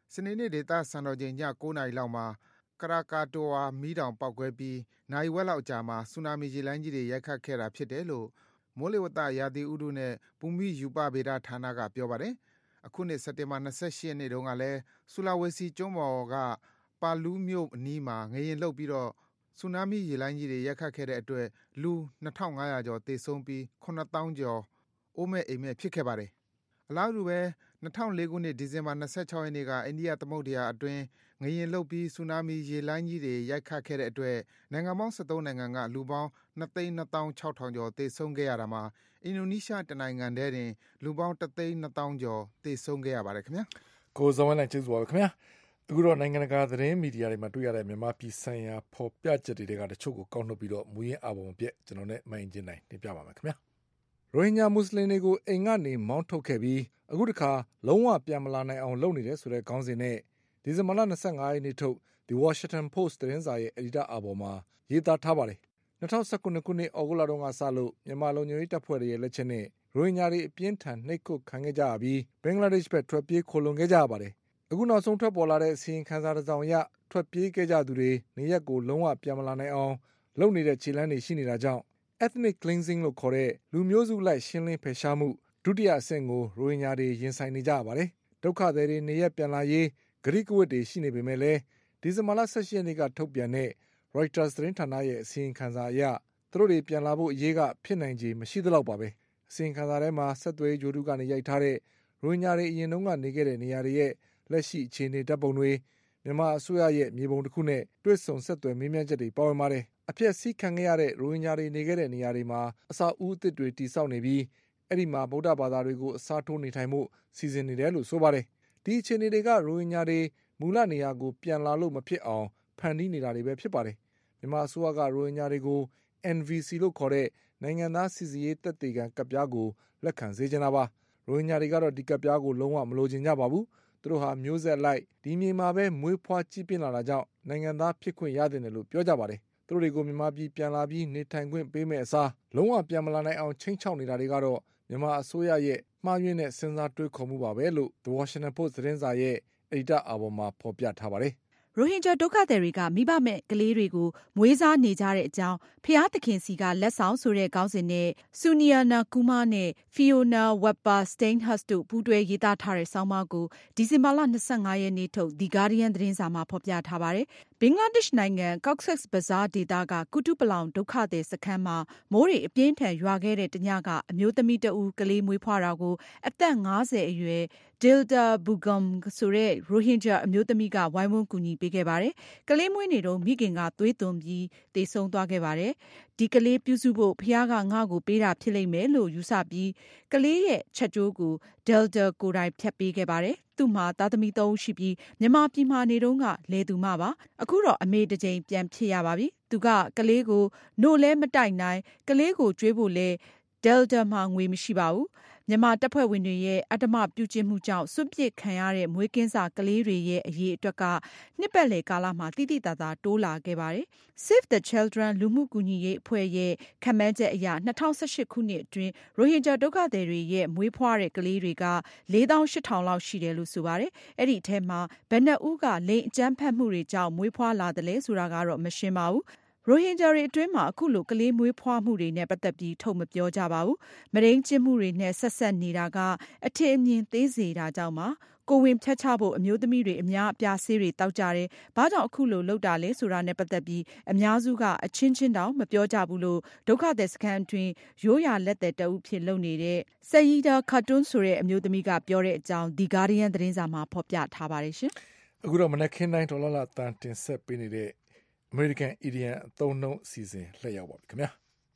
E: စနေနေ့ဒေသစံတော်ချိန်ည9နာရီလောက်မှာကရာကာတိုဝါမီးတောင်ပေါက်ကွဲပြီးနိုင်ဝက်လောက်ကြာမှာဆူနာမီရေလိုင်းကြီးတွေရိုက်ခတ်ခဲ့တာဖြစ်တယ်လို့မိုးလေဝသရာသီဥတုနဲ့ဘူမိယူပဗေဒဌာနကပြောပါတယ်။အခုနှစ်စက်တင်ဘာ၂၈ရက်နေ့တုန်းကလည်းဆူလာဝေစီကျွန်းပေါ်ကပါလူးမြို့အနီးမှာငရင်လှုပ်ပြီးတော့ဆူနာမီရေလိုင်းကြီးတွေရိုက်ခတ်ခဲ့တဲ့အတွက်လူနှစ်ထောင်ငါးရာကျော်သေဆုံးပြီးခုနှစ်သောင်းကျော်အိုးမဲ့အိမ်မဲ့ဖြစ်ခဲ့ပါတယ်။အလားတူပဲ၂၀၀၄ခုနှစ်ဒီဇင်ဘာ၂၆ရက်နေ့ကအိန္ဒိယသမုဒ္ဒရာအတွင်းငရင်လှုပ်ပြီးဆူနာမီရေလိုင်းကြီးတွေရိုက်ခတ်ခဲ့တဲ့အတွက်နိုင်ငံပေါင်း၁၃နိုင်ငံကလူပေါင်းနှစ်သိန်းနှစ်သောင်းခြောက်ထောင်ကျော်သေဆုံးခဲ့ရတာမှာအင်ဒိုနီးရှားတနိုင်ငံတည်းတင်လူပေါင်းတစ်သိန်းနှစ်သောင်းကျော်သေဆုံးခဲ့ရပါတယ်ခင်ဗျာ
B: ။ကိုဇော်ဝင်းနိုင်ကျေးဇူးပါခင်ဗျာ။အခုတော့နိုင်ငံတကာသတင်းမီဒီယာတွေမှာတွေ့ရတဲ့မြန်မာပြည်ဆိုင်ရာဖော်ပြချက်တွေကတချို့ကိုကောက်နှုတ်ပြီးတော့မူရင်းအပုံပြက်ကျွန်တော်နဲ့မိုင်းကျင်းနိုင်တင်ပြပါမယ်ခင်ဗျာ။ရိုဟင်ဂျာမွတ်စလင်တွေကိုအိမ်ကနေမောင်းထုတ်ခဲ့ပြီးအခုတခါလုံးဝပြန်မလာနိုင်အောင်လုပ်နေတယ်ဆိုတဲ့ခေါင်းစဉ်နဲ့ဒီဇင်ဘာလ၂၅ရက်နေ့ထုတ် The Washington Post သတင်းစာရဲ့အယ်ဒီတာအပေါ်မှာရေးသားထားပါတယ်။၂၀၁၉ခုနှစ်ဩဂုတ်လတုန်းကစလို့မြန်မာလုံခြုံရေးတပ်ဖွဲ့တွေရဲ့လက်ချက်နဲ့ရိုဟင်ဂျာတွေအပြင်းထန်နှိပ်ကွပ်ခံခဲ့ကြရပြီးဘင်္ဂလားဒေ့ရှ်ဘက်ထွက်ပြေးခိုလုံခဲ့ကြရပါတယ်။အခုနောက်ဆုံးထွက်ပေါ်လာတဲ့အစီရင်ခံစာတစ်စောင်အရထွက်ပြေးခဲ့ကြသူတွေနေရက်ကိုလုံးဝပြန်မလာနိုင်အောင်လုပ်နေတဲ့ခြေလှမ်းတွေရှိနေတာကြောင့် ethnic cleansing လို့ခေါ်တဲ့လူမျိုးစုလိုက်ရှင်းလင်းဖယ်ရှားမှုဒုတိယအဆင့်ကိုရိုဟင်ဂျာတွေရင်ဆိုင်နေကြရပါတယ်။ဒုက္ခသည်တွေနေရက်ပြန်လာရေးဂရိကဝတ်တွေရှိနေပေမဲ့လည်းဒီဇင်ဘာလ၁၈ရက်နေ့ကထုတ်ပြန်တဲ့ Reuters သတင်းဌာနရဲ့အစီရင်ခံစာအရသူတို့တွေပြန်လာဖို့အရေးကဖြစ်နိုင်ခြေမရှိသလောက်ပါပဲ။အစီရင်ခံစာထဲမှာဆက်သွယ်ရေးဂျိုတုကနေရိုက်ထားတဲ့ရိုဟင်ဂျာတွေအရင်တုန်းကနေခဲ့တဲ့နေရာတွေရဲ့လက်ရှိအခြေအနေဓာတ်ပုံတွေမြန်မာအစိုးရရဲ့မြေပုံတစ်ခုနဲ့တွဲဆုံဆက်သွယ်မေးမြန်းချက်တွေပါဝင်ပါတယ်။အပြည့်စီးခံခဲ့ရတဲ့ရိုဟင်ဂျာတွေနေခဲ့တဲ့နေရာတွေမှာအစာအုပ်အသစ်တွေတည်ဆောက်နေပြီးအဲ့ဒီမှာဗုဒ္ဓဘာသာတွေကိုအစားထိုးနေထိုင်မှုစီစဉ်နေတယ်လို့ဆိုပါတယ်။ဒီအခြေအနေတွေကရိုဟင်ဂျာတွေမူလနေရာကိုပြန်လာလို့မဖြစ်အောင်ဖန်တီးနေတာတွေပဲဖြစ်ပါတယ်။မြန်မာအစိုးရကရိုဟင်ဂျာတွေကို N V C လို့ခေါ်တဲ့နိုင်ငံသားစီစစ်ရေးတပ်တွေကကပ်ပြားကိုလက်ခံစေချင်တာပါ။ရိုဟင်ဂျာတွေကတော့ဒီကပ်ပြားကိုလုံးဝမလိုချင်ကြပါဘူး။သူတို့ဟာမျိုးဆက်လိုက်ဒီမြေမှာပဲမွေးဖွားကြီးပြင်းလာတာကြောင့်နိုင်ငံသားဖြစ်ခွင့်ရတယ်လို့ပြောကြပါတယ်။သူတို့တွေကိုမြန်မာပြည်ပြန်လာပြီးနေထိုင်ခွင့်ပေးမဲ့အစားလုံးဝပြန်မလာနိုင်အောင်ချိန်ချောက်နေတာတွေကတော့မြန်မာအစိုးရရဲ့မှားယွင်းတဲ့စဉ်းစားတွေးခေါ်မှုပါပဲလို့ The Washington Post သတင်းစာရဲ့အယ်ဒီတာအပေါ်မှာဖော်ပြထားပါတယ်။
J: ရိုဟင်ဂျာဒုက္ခသည်တွေကမိဘမဲ့ကလေးတွေကိုမွေးစားနေကြတဲ့အကြောင်းဖျားသခင်စီကလက်ဆောင်ဆိုတဲ့ခေါင်းစဉ်နဲ့ဆူနီယာနာကူမာနဲ့ဖီယိုနာဝက်ပါစတိန်ဟတ်တို့ပူးတွဲရေးသားထားတဲ့ဆောင်းပါးကိုဒီဇင်ဘာလ၂၅ရက်နေ့ထုတ် The Guardian သတင်းစာမှာဖော်ပြထားပါတယ်။ဘင်္ဂလားဒေ့ရှ်နိုင်ငံ Cox's Bazar ဒေသကကုတုပလောင်ဒုက္ခသည်စခန်းမှာမိုးတွေအပြင်းထန်ရွာခဲ့တဲ့တညကအမျိုးသမီးတဦးကလေးမွေးဖွားတာကိုအသက်၅၀အရွယ်Dilda Bugum ဆိုတဲ့ရိုဟင်ဂျာအမျိုးသမီးကဝိုင်းဝန်းကူညီပေးခဲ့ပါတယ်။ကလေးမွေးနေတော့မိခင်ကသွေးသွန်ပြီးသေဆုံးသွားခဲ့ပါတယ်။ဒီကလေးပြုစုဖို့ဖခင်ကငါ့ကိုပေးတာဖြစ်လိမ့်မယ်လို့ယူဆပြီးကလေးရဲ့ချက်ကျိုးကို Dilda ကိုယ်တိုင်ဖြတ်ပေးခဲ့ပါတယ်။သူ့မှာသားသမီးသုံးဦးရှိပြီးမြန်မာပြည်မှာနေတော့ကလေသူမပါ။အခုတော့အမေတစ်ချိန်ပြန်ဖြစ်ရပါပြီ။သူကကလေးကိုနို့လဲမတိုက်နိုင်ကလေးကိုကျွေးဖို့လဲDelta မှာငွေမရှိပါဘူး။မြန်မာတပ်ဖွဲ့ဝင်တွေရဲ့အဓမ္မပြုကျင့်မှုကြောင့်စွန့်ပစ်ခံရတဲ့မွေးကင်းစာကလေးတွေရဲ့အရေးအတွက်ကနှစ်ပတ်လည်ကာလမှာတိတိတသာတိုးလာခဲ့ပါတယ်။ Save the Children လူမှုကူညီရေးအဖွဲ့ရဲ့ခန့်မှန်းချက်အရ၂၀၁၈ခုနှစ်အတွင်းရိုဟင်ဂျာဒုက္ခသည်တွေရဲ့မွေးဖွားတဲ့ကလေးတွေကလေးသောင်းရှစ်ထောင်လောက်ရှိတယ်လို့ဆိုပါတယ်။အဲ့ဒီအထဲမှာဘယ်နှစ်ဦးကလိင်အကြမ်းဖက်မှုတွေကြောင့်မွေးဖွားလာတယ်လဲဆိုတာကတော့မရှင်းပါဘူး။ရိုဟင်ဂျာတွေအတွင်းမှာအခုလိုကလေးမွေးဖွားမှုတွေနဲ့ပတ်သက်ပြီးထုတ်မပြောကြပါဘူး။မရင်းကျင်းမှုတွေနဲ့ဆက်ဆက်နေတာကအထင်အမြင်သေးစေတာကြောင့်ပါ။ကိုဝင်ဖြတ်ချဖို့အမျိုးသမီးတွေအများအပြားဆေးတွေတောက်ကြတယ်။ဘာကြောင့်အခုလိုလုပ်တာလဲဆိုတာနဲ့ပတ်သက်ပြီးအများစုကအချင်းချင်းတောင်မပြောကြဘူးလို့ဒုက္ခသည်စခန်းအတွင်းရိုးရာလက်သက်တအုပ်ဖြစ်လုပ်နေတဲ့ဆယီဒါခတ်တွန်းဆိုတဲ့အမျိုးသမီးကပြောတဲ့အကြောင်း The Guardian သတင်းစာမှာဖော်ပြထားပါတယ်ရှင်
B: ။အခုတော့မနက်ခင်းတိုင်းဒေါ်လာလာတန်တင်ဆက်ပေးနေတဲ့ American Idiom အသုံးနှုန်းအစီအစဉ်လှည့်ရောက်ပါပြီခင်ဗျာ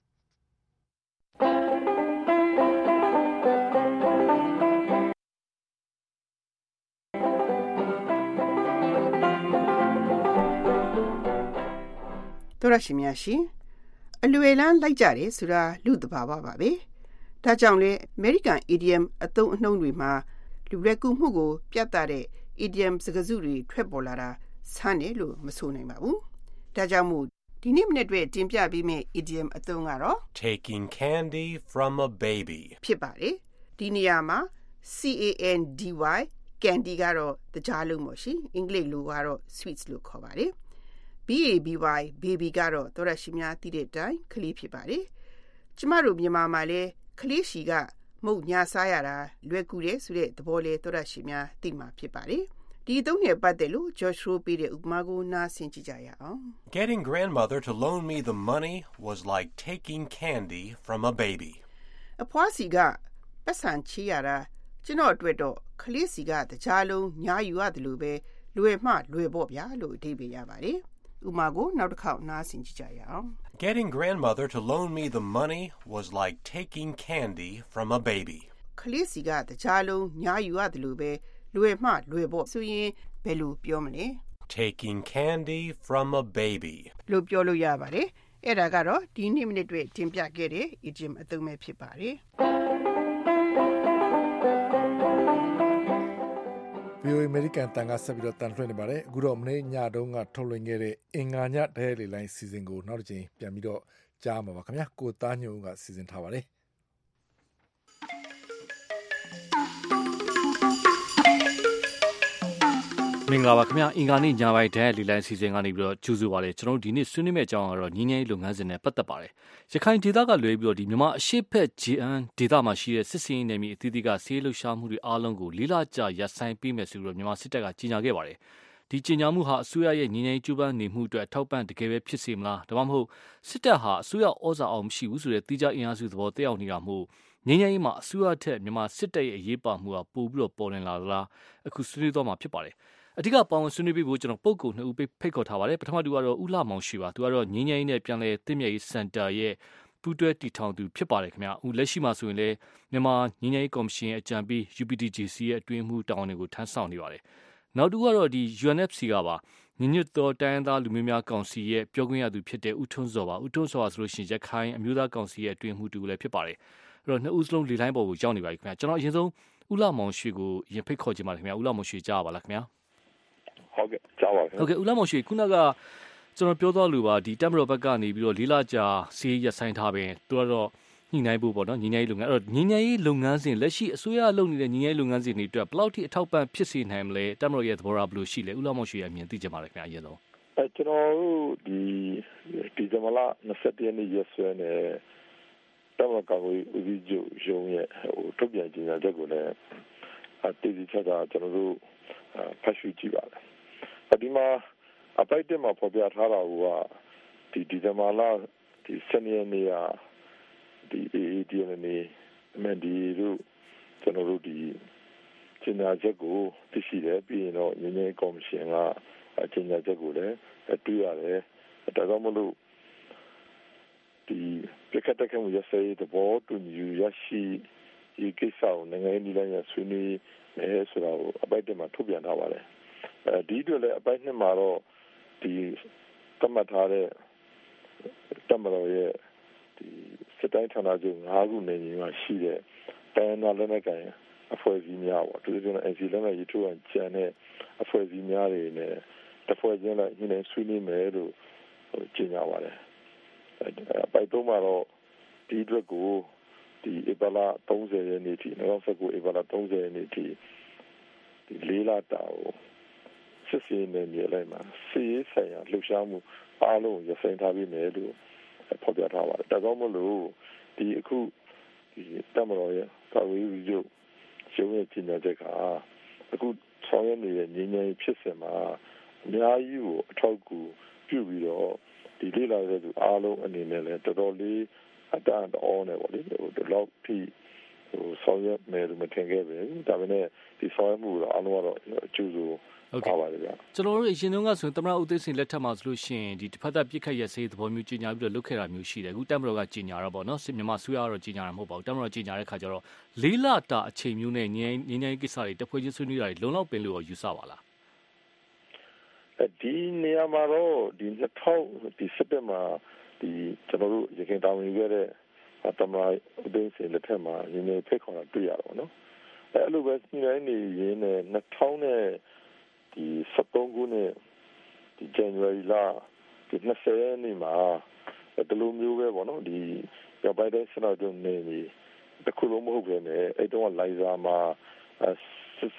L: တော်ရရှိများရှင်အလွယ်လန်းလိုက်ကြတယ်ဆိုတာလူတဘာဝပါပဲဒါကြောင့်လေ American Idiom အသုံးအနှုန်းတွေမှာလူရက်ကူမှုကိုပြသတဲ့ Idiom စကားစုတွေထွက်ပေါ်လာတာဆန်းတယ်လို့မဆိုနိုင်ပါဘူးဒါကြောင့်မို့ဒီနေ့မနေ့တွေ့တင်ပြပေးမယ့် idiom အသုံးကတော့
T: taking candy from a baby
L: ဖြစ်ပါတယ်ဒီနေရာမှာ C A N D Y candy ကတော့တကြားလုံးပေါ့ရှင်အင်္ဂလိပ်လိုကတော့ sweets လို့ခေါ်ပါတယ် B A B Y baby ကတော့သောရရှိများသိတဲ့အတိုင်းကလေးဖြစ်ပါတယ်ကျမတို့မြန်မာမှာလည်းကလေးရှိကမုတ်ညာစားရတာလွယ်ကူတယ်ဆိုတဲ့သဘောလေးသောရရှိများသိမှာဖြစ်ပါတယ်ဒီသုံးနဲ့ပတ်သက်လို့ Josh Rowe ပေးတဲ့ဥပမာကိုနားဆင်ကြည့်ကြရအောင်
T: Getting grandmother to loan me the money was like taking candy from a baby.
L: အဖွားစီကပတ်စံချေးရတာကျွန်တော်အတွက်တော့ကလေးစီကတကြားလုံးညာယူရတယ်လို့ပဲလွယ်မှလွယ်ပေါ့ဗျာလို့အဓိပ္ပာယ်ရပါတယ်ဥပမာကိုနောက်တစ်ခေါက်နားဆင်ကြည့်ကြရအောင်
T: Getting grandmother to loan me the money was like taking candy from a baby.
L: ကလေးစီကတကြားလုံးညာယူရတယ်လို့ပဲလွယ်မှလွယ်ပေါ့ဆိုရင်ဘယ်လိုပြောမလဲ
T: Taking candy from a baby.
L: လို့ပြောလို့ရပါတယ်အဲ့ဒါကတော့ဒီနေ့မိနစ်တွေတင်ပြခဲ့တဲ့ idiom အသုံးပဲဖြစ်ပါတယ်
B: ဗီအိုအေ American တန်ကဆက်ပြီးတော့တန်လွှင့်နေပါတယ်အခုတော့မနေ့ညတုန်းကထုတ်လွှင့်ခဲ့တဲ့အင်္ဂါညတရဲလေးလိုင်းစီစဉ်ကိုနောက်တစ်ချိန်ပြန်ပြီးတော့ကြားမှာပါခင်ဗျာကိုသားညုံကစီစဉ်ထားပါတယ်
U: မင်္ဂလာပါခင်ဗျာအင်္ဂါနေ့ညပိုင်းတရဲလေးလိုင်းစီစဉ်ကနေပြီးတော့ကြိုးဆိုပါလေကျွန်တော်တို့ဒီနေ့ဆွေးနွေးမယ့်အကြောင်းကတော့ညီငယ်လုပ်ငန်းစဉ်နဲ့ပတ်သက်ပါတယ်ရခိုင်ဒေသကလွဲပြီးတော့ဒီမြန်မာအရှိတ်ဖက် ဂျီ အန် ဒေသမှာရှိတဲ့စစ်စင်ရေးနယ်မြေအသီးသီးကဆေးလှုပ်ရှားမှုတွေအားလုံးကိုလေးလကြာရပ်ဆိုင်းပေးမယ်ဆိုပြီးတော့မြန်မာစစ်တပ်ကကြေညာခဲ့ပါတယ်ဒီကြေညာမှုဟာအစိုးရရဲ့ညီငယ်ကျူးပန်းနေမှုအတွက်အထောက်ပံ့တကယ်ပဲဖြစ်စေမလားဒါမှမဟုတ်စစ်တပ်ဟာအစိုးရဩဇာအောင်မရှိဘူးဆိုတဲ့တိကျအင်အားစုသဘောတက်ရောက်နေတာမို့ညီငယ်ရေးမှာအစိုးရထက်မြန်မာစစ်တပ်ရဲ့အရေးပါမှုဟာပိုပြီးတော့ပေါ်လွင်လာလားအခုဆွေးနွေးတော့မှာဖြစ်ပါတယ်အဓိကပေါင်းဆွေးနွေးပြီးဖို့ကျွန်တော်ပုဂ္ဂိုလ်နှစ်ဦးဖိတ်ခေါ်ထားပါတယ်ပထမတူကတော့ဦးလှမောင်ရွှေပါသူကတော့ငင်းငင်းနဲ့ပြန်လဲတင့်မြတ်ရေးစင်တာရဲ့ပူးတွဲတည်ထောင်သူဖြစ်ပါတယ်ခင်ဗျာဦးလက်ရှိမှာဆိုရင်လည်းမြန်မာငင်းငင်းကော်မရှင်အကြံပေး U P D J C ရဲ့အတွင်းမှုတာဝန်တွေကိုထမ်းဆောင်နေပါတယ်နောက်တူကတော့ဒီ U N F C ကပါညီညွတ်သောတိုင်းသားလူမျိုးများကောင်စီရဲ့ပြောခွင့်ရသူဖြစ်တဲ့ဦးထွန်းစောပါဦးထွန်းစောပါဆိုလို့ရှိရင်ရခိုင်အမျိုးသားကောင်စီရဲ့အတွင်းမှုတူလည်းဖြစ်ပါတယ်အဲ့တော့နှစ်ဦးစလုံးလေလိုင်းပေါ်ကိုရောက်နေပါပြီခင်ဗျာကျွန်တော်အရင်ဆုံးဦးလှမောင်ရွှေကိုရင်ဖိတ်ခေါ်ချင်ပါတယ်ခင်ဗျာဦးလှမောင်ရွှေကြားပါလားခင်ဗျာ
V: ဟုတ်ကဲ့ကြားပါခင်ဗျာ
U: ဟုတ်ကဲ့ဦးလာမောင်ရွှေခုနကကျွန်တော်ပြောသွားလို့ပါဒီတက်မတော်ဘက်ကနေပြီးတော့လေးလကြာစီးရက်ဆိုင်ထားပင်သူကတော့ညှိနှိုင်းဖို့ပေါ့နော်ညီညာရေးလုပ်ငန်းအဲ့တော့ညီညာရေးလုပ်ငန်းစဉ်လက်ရှိအစိုးရလုပ်နေတဲ့ညီညာရေးလုပ်ငန်းစဉ်တွေအတွက်ဘယ်လောက်ထိအထောက်ပံ့ဖြစ်စေနိုင်မလဲတက်မတော်ရဲ့သဘောထားဘယ်လိုရှိလဲဦးလာမောင်ရွှေအမြင်သိကြပါလေခင်ဗျာအရင်ဆုံး
V: အဲကျွန်တော်တို့ဒီဒီဇင်ဘာလ၂၁ရက်နေ့ရက်စွဲနဲ့တက်မတော်ကောင်ဦးစီးချုပ်ရုံးရဲ့ဟိုထုတ်ပြန်ကြေညာချက်ကိုလည်းအတည်ချတာကျွန်တော်တို့ဖတ်ရှုကြည့်ပါတယ်ဒီမှာအပိုက်တက်မှာပေါ်ပြထားတာကဒီဒီဇင်ဘာလဒီစနေနေ့ကဒီ A A D N နဲ့အမန်ဒီတို့ကျွန်တော်တို့ဒီကျင်းညာချက်ကိုသိရှိတယ်ပြီးရင်တော့ညီငယ်ကော်မရှင်ကကျင်းညာချက်ကိုလည်းတွေ့ရတယ်ဒါကြောင့်မလို့ဒီပြကတက်မှုရစေတဲ့ဘောတူညီရရှိဒီကိစ္စကိုနိုင်ငံရေးနည်းလမ်းရဆွေးနွေးမယ်ဆိုတော့အပိုက်တက်မှာထုတ်ပြန်ထားပါတယ်အဲဒီတို့လည်းအပိုက်နှစ်မှာတော့ဒီသတ်မှတ်ထားတဲ့တမတော်ရဲ့ဒီစစ်တိုင်းဌာနချုပ်၅ခုနေနေမှာရှိတဲ့တိုင်းနာလက်နက်ကိုင်အဖွဲ့အစည်းများပေါ့သူတို့က N C လက်နက်ရေးထိုးအောင်ကျန်တဲ့အဖွဲ့အစည်းများတွေနဲ့တဖွဲ့ချင်းလိုက်ညှိနှိုင်းဆွေးနွေးမယ်လို့ကြေညာပါတယ်အပိုက်သုံးမှာတော့ဒီအတွက်ကိုဒီဧပြီလ၃၀ရက်နေ့ထိ၂၀၁၉ဧပြီလ၃၀ရက်နေ့ထိဒီလေးလတာကိုစစ်စင်နေနေလိုက်မှာစီးရေးဆိုင်ရာလှုပ်ရှားမှုအားလုံးရဆိုင်ထားပြီးမယ်လို့ဖော်ပြထားပါတယ်ဒါကြောင့်မလို့ဒီအခုဒီတမတော်ရဲ့ကာဝေးရုပ်ရုံးရဲ့ကြီးညာချက်ကအခုဆောင်ရွက်နေတဲ့ငြိမ်းချမ်းရေးဖြစ်စဉ်မှာအများကြီးကိုအထောက်အကူပြုပြီးတော့ဒီလေးလာတဲ့သူအားလုံးအနေနဲ့လည်းတော်တော်လေးအတန်တော်နဲ့ပေါ့လေဒီလောက်ထိဟိုဆောင်ရွက်မယ်လို့မထင်ခဲ့ပဲဒါပေမဲ့ဒီဆောင်ရွက်မှုတော့အားလုံးကတော့အကျိုးဆို
U: ဟုတ်ကဲ့ပါလေဗျာကျွန်တော်တို့အရင်တုန်းကဆိုရင်သမ္မတဦးသိန်းစိန်လက်ထက်မှာဆိုလို့ရှိရင်ဒီတစ်ဖက်သက်ပြစ်ခတ်ရစေးသဘောမျိုးကြီးညာပြီးတော့လုပ်ခဲ့တာမျိုးရှိတယ်အခုတက်မတော်ကကြီးညာတော့ပေါ့နော်စစ်မြန်မာဆွေးရတော့ကြီးညာတာမဟုတ်ပါဘူးတက်မတော်ကြီးညာတဲ့ခါကျတော့လေးလတာအချိန်မျိုးနဲ့ငင်းငင်းငင်းကိစ္စတွေတဖွဲ့ချင်းဆွေးနွေးတာတွေလုံလောက်ပင်လို့ယူဆပါလား
V: ဒီနေရာမှာတော့ဒီ၂၀၀၀ဒီစက်တင်ဘာဒီကျွန်တော်တို့ရခိုင်တောင်ယူခဲ့တဲ့သမ္မတဦးသိန်းစိန်လက်ထက်မှာရင်းနေဖိတ်ခေါ်တာတွေ့ရတော့နော်အဲအဲ့လိုပဲညနေနေရင်းနဲ့၂၀၀၀နဲ့ဒီ၁၃ခုနှစ်ဒီ January လဒီ၂၀ရက်နေ့မှာဒီလိုမျိုးပဲပေါ့နော်ဒီရပိုင်တဲ့စနစ်တွေနေနေတခုလုံးမဟုတ်ဘဲနဲ့အဲ့တော့လိုင်ဇာမှာစစ်စ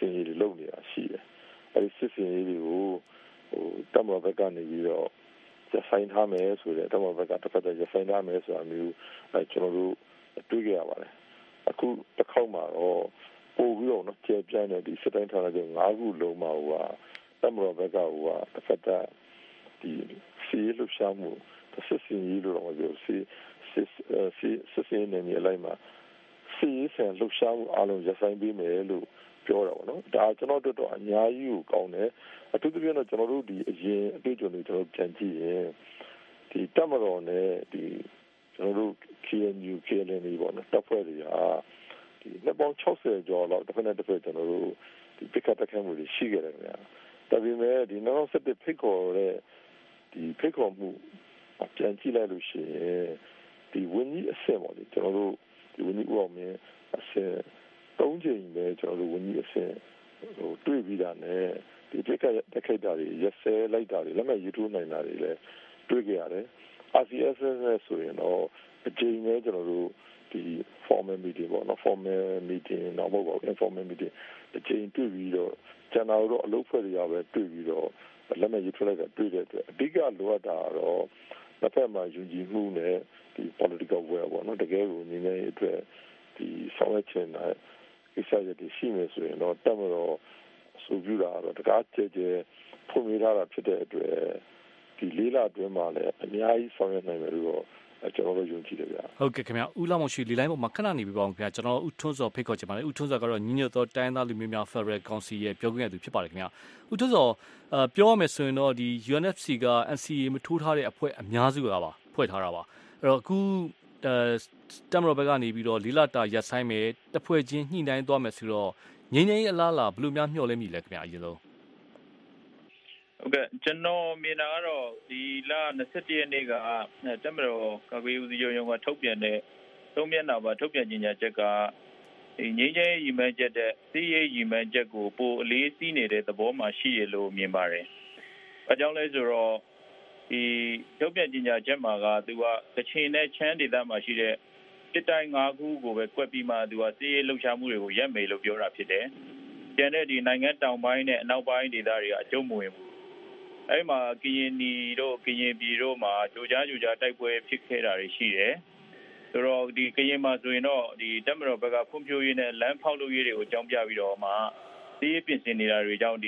V: င်ရေးတွေလုပ်နေတာရှိတယ်အဲဒီစစ်စင်ရေးတွေကိုဟိုတမန်ဘက်ကနေပြီးတော့ရဆိုင်ထားမယ်ဆိုတဲ့တမန်ဘက်ကတစ်ဖက်တည်းရဆိုင်ထားမယ်ဆိုတာမျိုးအဲကျွန်တော်တို့တွေ့ကြရပါတယ်အခုတစ်ခေါက်မှာတော့ပို့ပြီးတော့နော်ကျေပြိုင်တဲ့ဒီစစ်တိုင်းဌာနချုပ်၅ခုလုံးမှာဟိုကတမန်ဘက်ကဟိုကတစ်ဖက်တည်းဒီစီးလို့ရှာမှုစစ်စင်ရေးလို့တော့ပြောစီစစ်စစ်စစ်စင်နေနေလိုက်မှာစီးဆန်လှုပ်ရှားမှုအလုံးရဆိုင်ပေးမယ်လို့ပြောတာပေါ့နော်ဒါကျွန်တော်တို့တော့အများကြီးကိုကောင်းတယ်အထူးသဖြင့်တော့ကျွန်တော်တို့ဒီအရင်အတွေ့အကြုံတွေကျွန်တော်ပြန်ကြည့်ရင်ဒီတက်မတော်နဲ့ဒီကျွန်တော်တို့ K N U K L N ပေါ့နော်တပ်ဖွဲ့တွေဟာဒီနှစ်ပေါင်း၆၀ကျော်လောက်တစ်ဖက်နဲ့တစ်ဖက်ကျွန်တော်တို့ဒီပိကတ်တက်ခဲမှုတွေရှိခဲ့တယ်ခင်ဗျာဒါပေမဲ့ဒီ၂၀၁၁ဖိတ်ခေါ်တဲ့ဒီဖိတ်ခေါ်မှုပြန်ကြည့်လိုက်လို့ရှိရင်ဒီဝင်းကြီးအဆင့်ပေါ့လေကျွန်တော်တို့ဒီဝင်းကြီးဦးအောင်မင်းအဆင့်သုံးချိန်ပဲကျွန်တော်တို့ဝင်းကြီးအဆင့်ဟိုတွေ့ပြီးတာနဲ့ဒီပြက်ကတက်ခိုက်တာတွေရက်စဲလိုက်တာတွေလက်မဲ့ယူထိုးနိုင်တာတွေလည်းတွေ့ကြရတယ် R C S S ဆိုရင်တော့အချိန်နဲ့ကျွန်တော်တို့ဒီ formal meeting ပေါ့နော် formal meeting တော့မဟုတ်ပါဘူး informal meeting အချိန်တွေ့ပြီးတော့ကျွန်တော်တို့အလုပ်ဖွဲ့တွေရပဲတွေ့ပြီးတော့လက်မဲ့ယူထိုးလိုက်တာတွေ့တဲ့အတွက်အဓိကလိုအပ်တာတော့တစ်ဖက်မှာယုံကြည်မှုနဲ့ဒီ political will ပေါ့နော်တကယ်ကိုညီနေအတွက်ဒီဆောင်ရွက်ချင်တဲ့ကိစ္စတွေရှိနေဆိုရင်တော့တက်မတော့ဆိုပြတာတော့တကားကြဲကြဲဖွင့်ပြထားတာဖြစ်တဲ့အတွက်ဒီလေးလအတွင်းမှာလည်းအများကြီးဆောင်ရွက်နိုင်မယ်လို့ကျွန်တော်တို့ယုံကြည်တယ်ဗျာ
U: ဟုတ်ကဲ့ခင်ဗျာဦးလာမောင်ရွှေလီလိုင်းပေါ်မှာခဏနေပြီးပါအောင်ခင်ဗျာကျွန်တော်ဦးထွန်းစောဖိတ်ခေါ်ချင်ပါတယ်ဦးထွန်းစောကတော့ညီညွတ်သောတိုင်းသားလူမျိုးများ Federal Council ရဲ့ပြောခွင့်ရသူဖြစ်ပါတယ်ခင်ဗျာဦးထွန်းစောအပြောရမယ်ဆိုရင်တော့ဒီ U N F C က N C A မထိုးထားတဲ့အဖွဲ့အများစုကပါဖွဲ့ထားတာပါအဲ့တော့အခုတမတော်ဘက်ကနေပြီးတော့လေးလတာရက်ဆိုင်မယ်တဖွဲ့ချင်းညှိနှိုင်းသွားမယ်ဆိုတော့ငင်းငင်းအလားလားဘယ်လိုများမျှော်လင့်မိလဲခင်ဗျာအရင်ဆုံး
Q: ဟုတ်ကဲ့ကျွန်တော်မြင်တာကတော့ဒီလ၂၁ရက်နေ့ကတမတော်ကာကွယ်ဦးစီးချုပ်ရုံးကထုတ်ပြန်တဲ့သုံးမျက်နှာပါထုတ်ပြန်ကြေညာချက်ကဒီငင်းငင်းရီမှန်းချက်တဲ့စီးရေးရီမှန်းချက်ကိုပိုအလေးစီးနေတဲ့သဘောမှရှိရလို့မြင်ပါတယ်။အကြောင်းလဲဆိုတော့ဒီထုတ်ပြန်ကြေညာချက်မှာကသူကကချင်နဲ့ချမ်းဒေသမှာရှိတဲ့စစ်တိုင်း၅ခုကိုပဲကွက်ပြီးမှသူကစီးရေးလှုပ်ရှားမှုတွေကိုရပ်မယ်လို့ပြောတာဖြစ်တယ်။ကျန်တဲ့ဒီနိုင်ငံတောင်ပိုင်းနဲ့အနောက်ပိုင်းဒေသတွေကအကျုံးမဝင်ဘူး။အဲဒီမှာကရင်နီတို့ကရင်ပြည်တို့မှာကြိုကြားကြိုကြားတိုက်ပွဲဖြစ်ခဲ့တာတွေရှိတယ်။ဆိုတော့ဒီကရင်မှာဆိုရင်တော့ဒီတပ်မတော်ဘက်ကဖွံ့ဖြိုးရေးနဲ့လမ်းဖောက်လုပ်ရေးတွေကိုအကြောင်းပြပြီးတော့မှစီးရေးပြင်ဆင်နေတာတွေကြောင့်ဒီ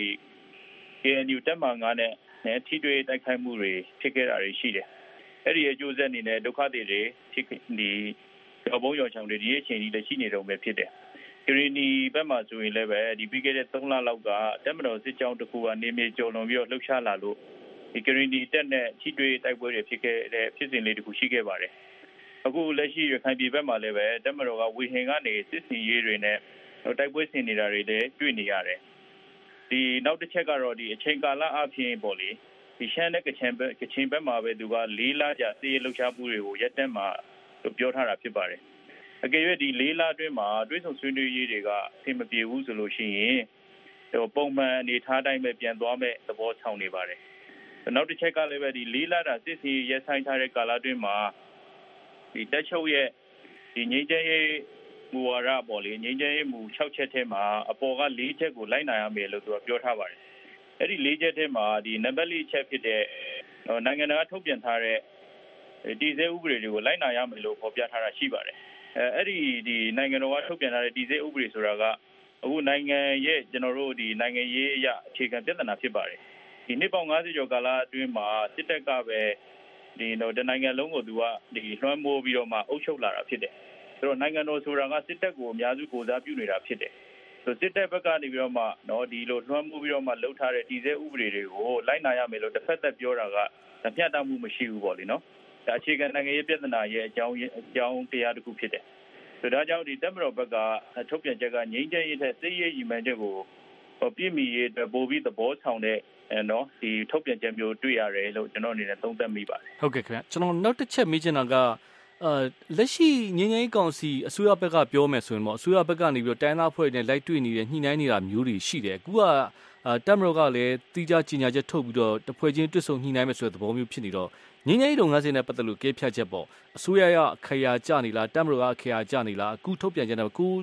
Q: K N U တပ်မငါးနဲ့နဲ့ထိတွေ့တိုက်ခိုက်မှုတွေဖြစ်ခဲ့တာတွေရှိတယ်။အဲ့ဒီအကျိုးဆက်အနေနဲ့ဒုက္ခတွေတွေဖြစ်ဒီရောဘုံရောချောင်တွေဒီအချိန်ကြီးလည်းရှိနေတော့ပဲဖြစ်တယ်။ကရင်နီဘက်မှာဆိုရင်လည်းပဲဒီပြီးခဲ့တဲ့သုံးလလောက်ကတပ်မတော်စစ်ကြောင်းတစ်ခုကနေမြေကျော်လွန်ပြီးတော့လှုပ်ရှားလာလို့ဒီကရင်နီတပ်နဲ့ထိတွေ့တိုက်ပွဲတွေဖြစ်ခဲ့တဲ့ဖြစ်စဉ်လေးတစ်ခုရှိခဲ့ပါတယ်။အခုလက်ရှိရခိုင်ပြည်ဘက်မှာလည်းပဲတပ်မတော်ကဝေဟင်ကနေစစ်စင်ရေးတွေနဲ့တိုက်ပွဲဆင်နေတာတွေလည်းတွေ့နေရတယ်။ဒီနောက်တစ်ချက်ကတော့ဒီအချိန်ကာလအပြင်ပေါ့လေဒီရှမ်းနဲ့ကချင်ဘက်ကချင်ဘက်မှာပဲသူကလေးလကြာစီးရဲလှုပ်ရှားမှုတွေကိုရက်တက်မှာပြောထားတာဖြစ်ပါတယ်။အကယ်၍ဒီလေးလအတွင်းမှာတွဲဆုံဆွေးနွေးရေးတွေကအဆင်မပြေဘူးဆိုလို့ရှိရင်ဟိုပုံမှန်အနေထားတိုင်းပဲပြန်သွားမဲ့သဘောဆောင်နေပါတယ်။နောက်တစ်ချက်ကလည်းပဲဒီလေးလတာစစ်စီရဲဆိုင်ထားတဲ့ကာလအတွင်းမှာဒီတက်ချုပ်ရဲ့ဒီငြိမ်းချမ်းရေးမူဝါဒပေါ်လေငြိမ်းချမ်းရေးမူ၆ချက်ထဲမှာအပေါ်က၄ချက်ကိုလိုက်နိုင်ရမယ်လို့သူကပြောထားပါတယ်။အဲ့ဒီ၄ချက်ထဲမှာဒီနံပါတ်၄ချက်ဖြစ်တဲ့နိုင်ငံတော်ထုတ်ပြန်ထားတဲ့တည်ဆဲဥပဒေတွေကိုလိုက်နာရမယ်လို့ဖော်ပြထားတာရှိပါတယ်။အဲအဲ့ဒီဒီနိုင်ငံတော်ကထုတ်ပြန်ထားတဲ့တည်ဆဲဥပဒေဆိုတာကအခုနိုင်ငံရဲ့ကျွန်တော်တို့ဒီနိုင်ငံရေးအရအခြေခံပြဿနာဖြစ်ပါတယ်။ဒီနှစ်ပေါင်း၅၀ကျော်ကာလအတွင်းမှာစစ်တပ်ကပဲဒီတော့တနိုင်ငံလုံးကိုသူကဒီလွှမ်းမိုးပြီးတော့မှအုပ်ချုပ်လာတာဖြစ်တယ်။ဆိုတော့နိုင်ငံတော်ဆိုတာကစစ်တပ်ကိုအများစုကိုစားပြုနေတာဖြစ်တယ်။ဆိုစစ်တပ်ဘက်ကနေပြီးတော့မှနော်ဒီလိုလွှမ်းမိုးပြီးတော့မှလှုပ်ထားတဲ့တည်ဆဲဥပဒေတွေကိုလိုက်နာရမယ်လို့တစ်ဖက်သက်ပြောတာကမျှတမှုမရှိဘူးပေါ့လေနော်။ဒါအခြေခံနိုင်ငံရေးပြဿနာရဲ့အကြောင်းအကြောင်းတရားတစ်ခုဖြစ်တယ်။ဆိုတော့ဒါကြောင့်ဒီတပ်မတော်ဘက်ကထုတ်ပြန်ချက်ကငြိမ်းချမ်းရေးထက်စစ်ရေးရည်မှန်းချက်ကိုပြည့်မီရေးအတွက်ပိုပြီးသဘောဆောင်တဲ့နော်ဒီထုတ်ပြန်ချက်မျိုးတွေ့ရတယ်လို့ကျွန်တော်အနေနဲ့သုံးသပ်မိပါတယ်
U: ဟုတ်ကဲ့ခင်ဗျကျွန်တော်နောက်တစ်ချက်မေးချင်တာကအာလက်ရှိငင်းငင်းကောင်စီအစိုးရဘက်ကပြောမယ်ဆိုရင်ပေါ့အစိုးရဘက်ကနေပြီးတော့တိုင်းသားဖွဲ့နဲ့လိုက်တွေ့နေတဲ့ညှိနှိုင်းနေတာမျိုးတွေရှိတယ်အခုကတပ်မတော်ကလည်းတီးခြားကြီးညာချက်ထုတ်ပြီးတော့တဖွဲ့ချင်းတွစ်ဆုံညှိနှိုင်းမယ်ဆိုတဲ့သဘောမျိုးဖြစ်နေတော့ငင်းငင်းတုံငန်းစင်နဲ့ပတ်သက်လို့ကဲဖြတ်ချက်ပေါ့အစိုးရရခရာကြနေလားတပ်မတော်ကခရာကြနေလားအခုထုတ်ပြန်ချက်နဲ့အခု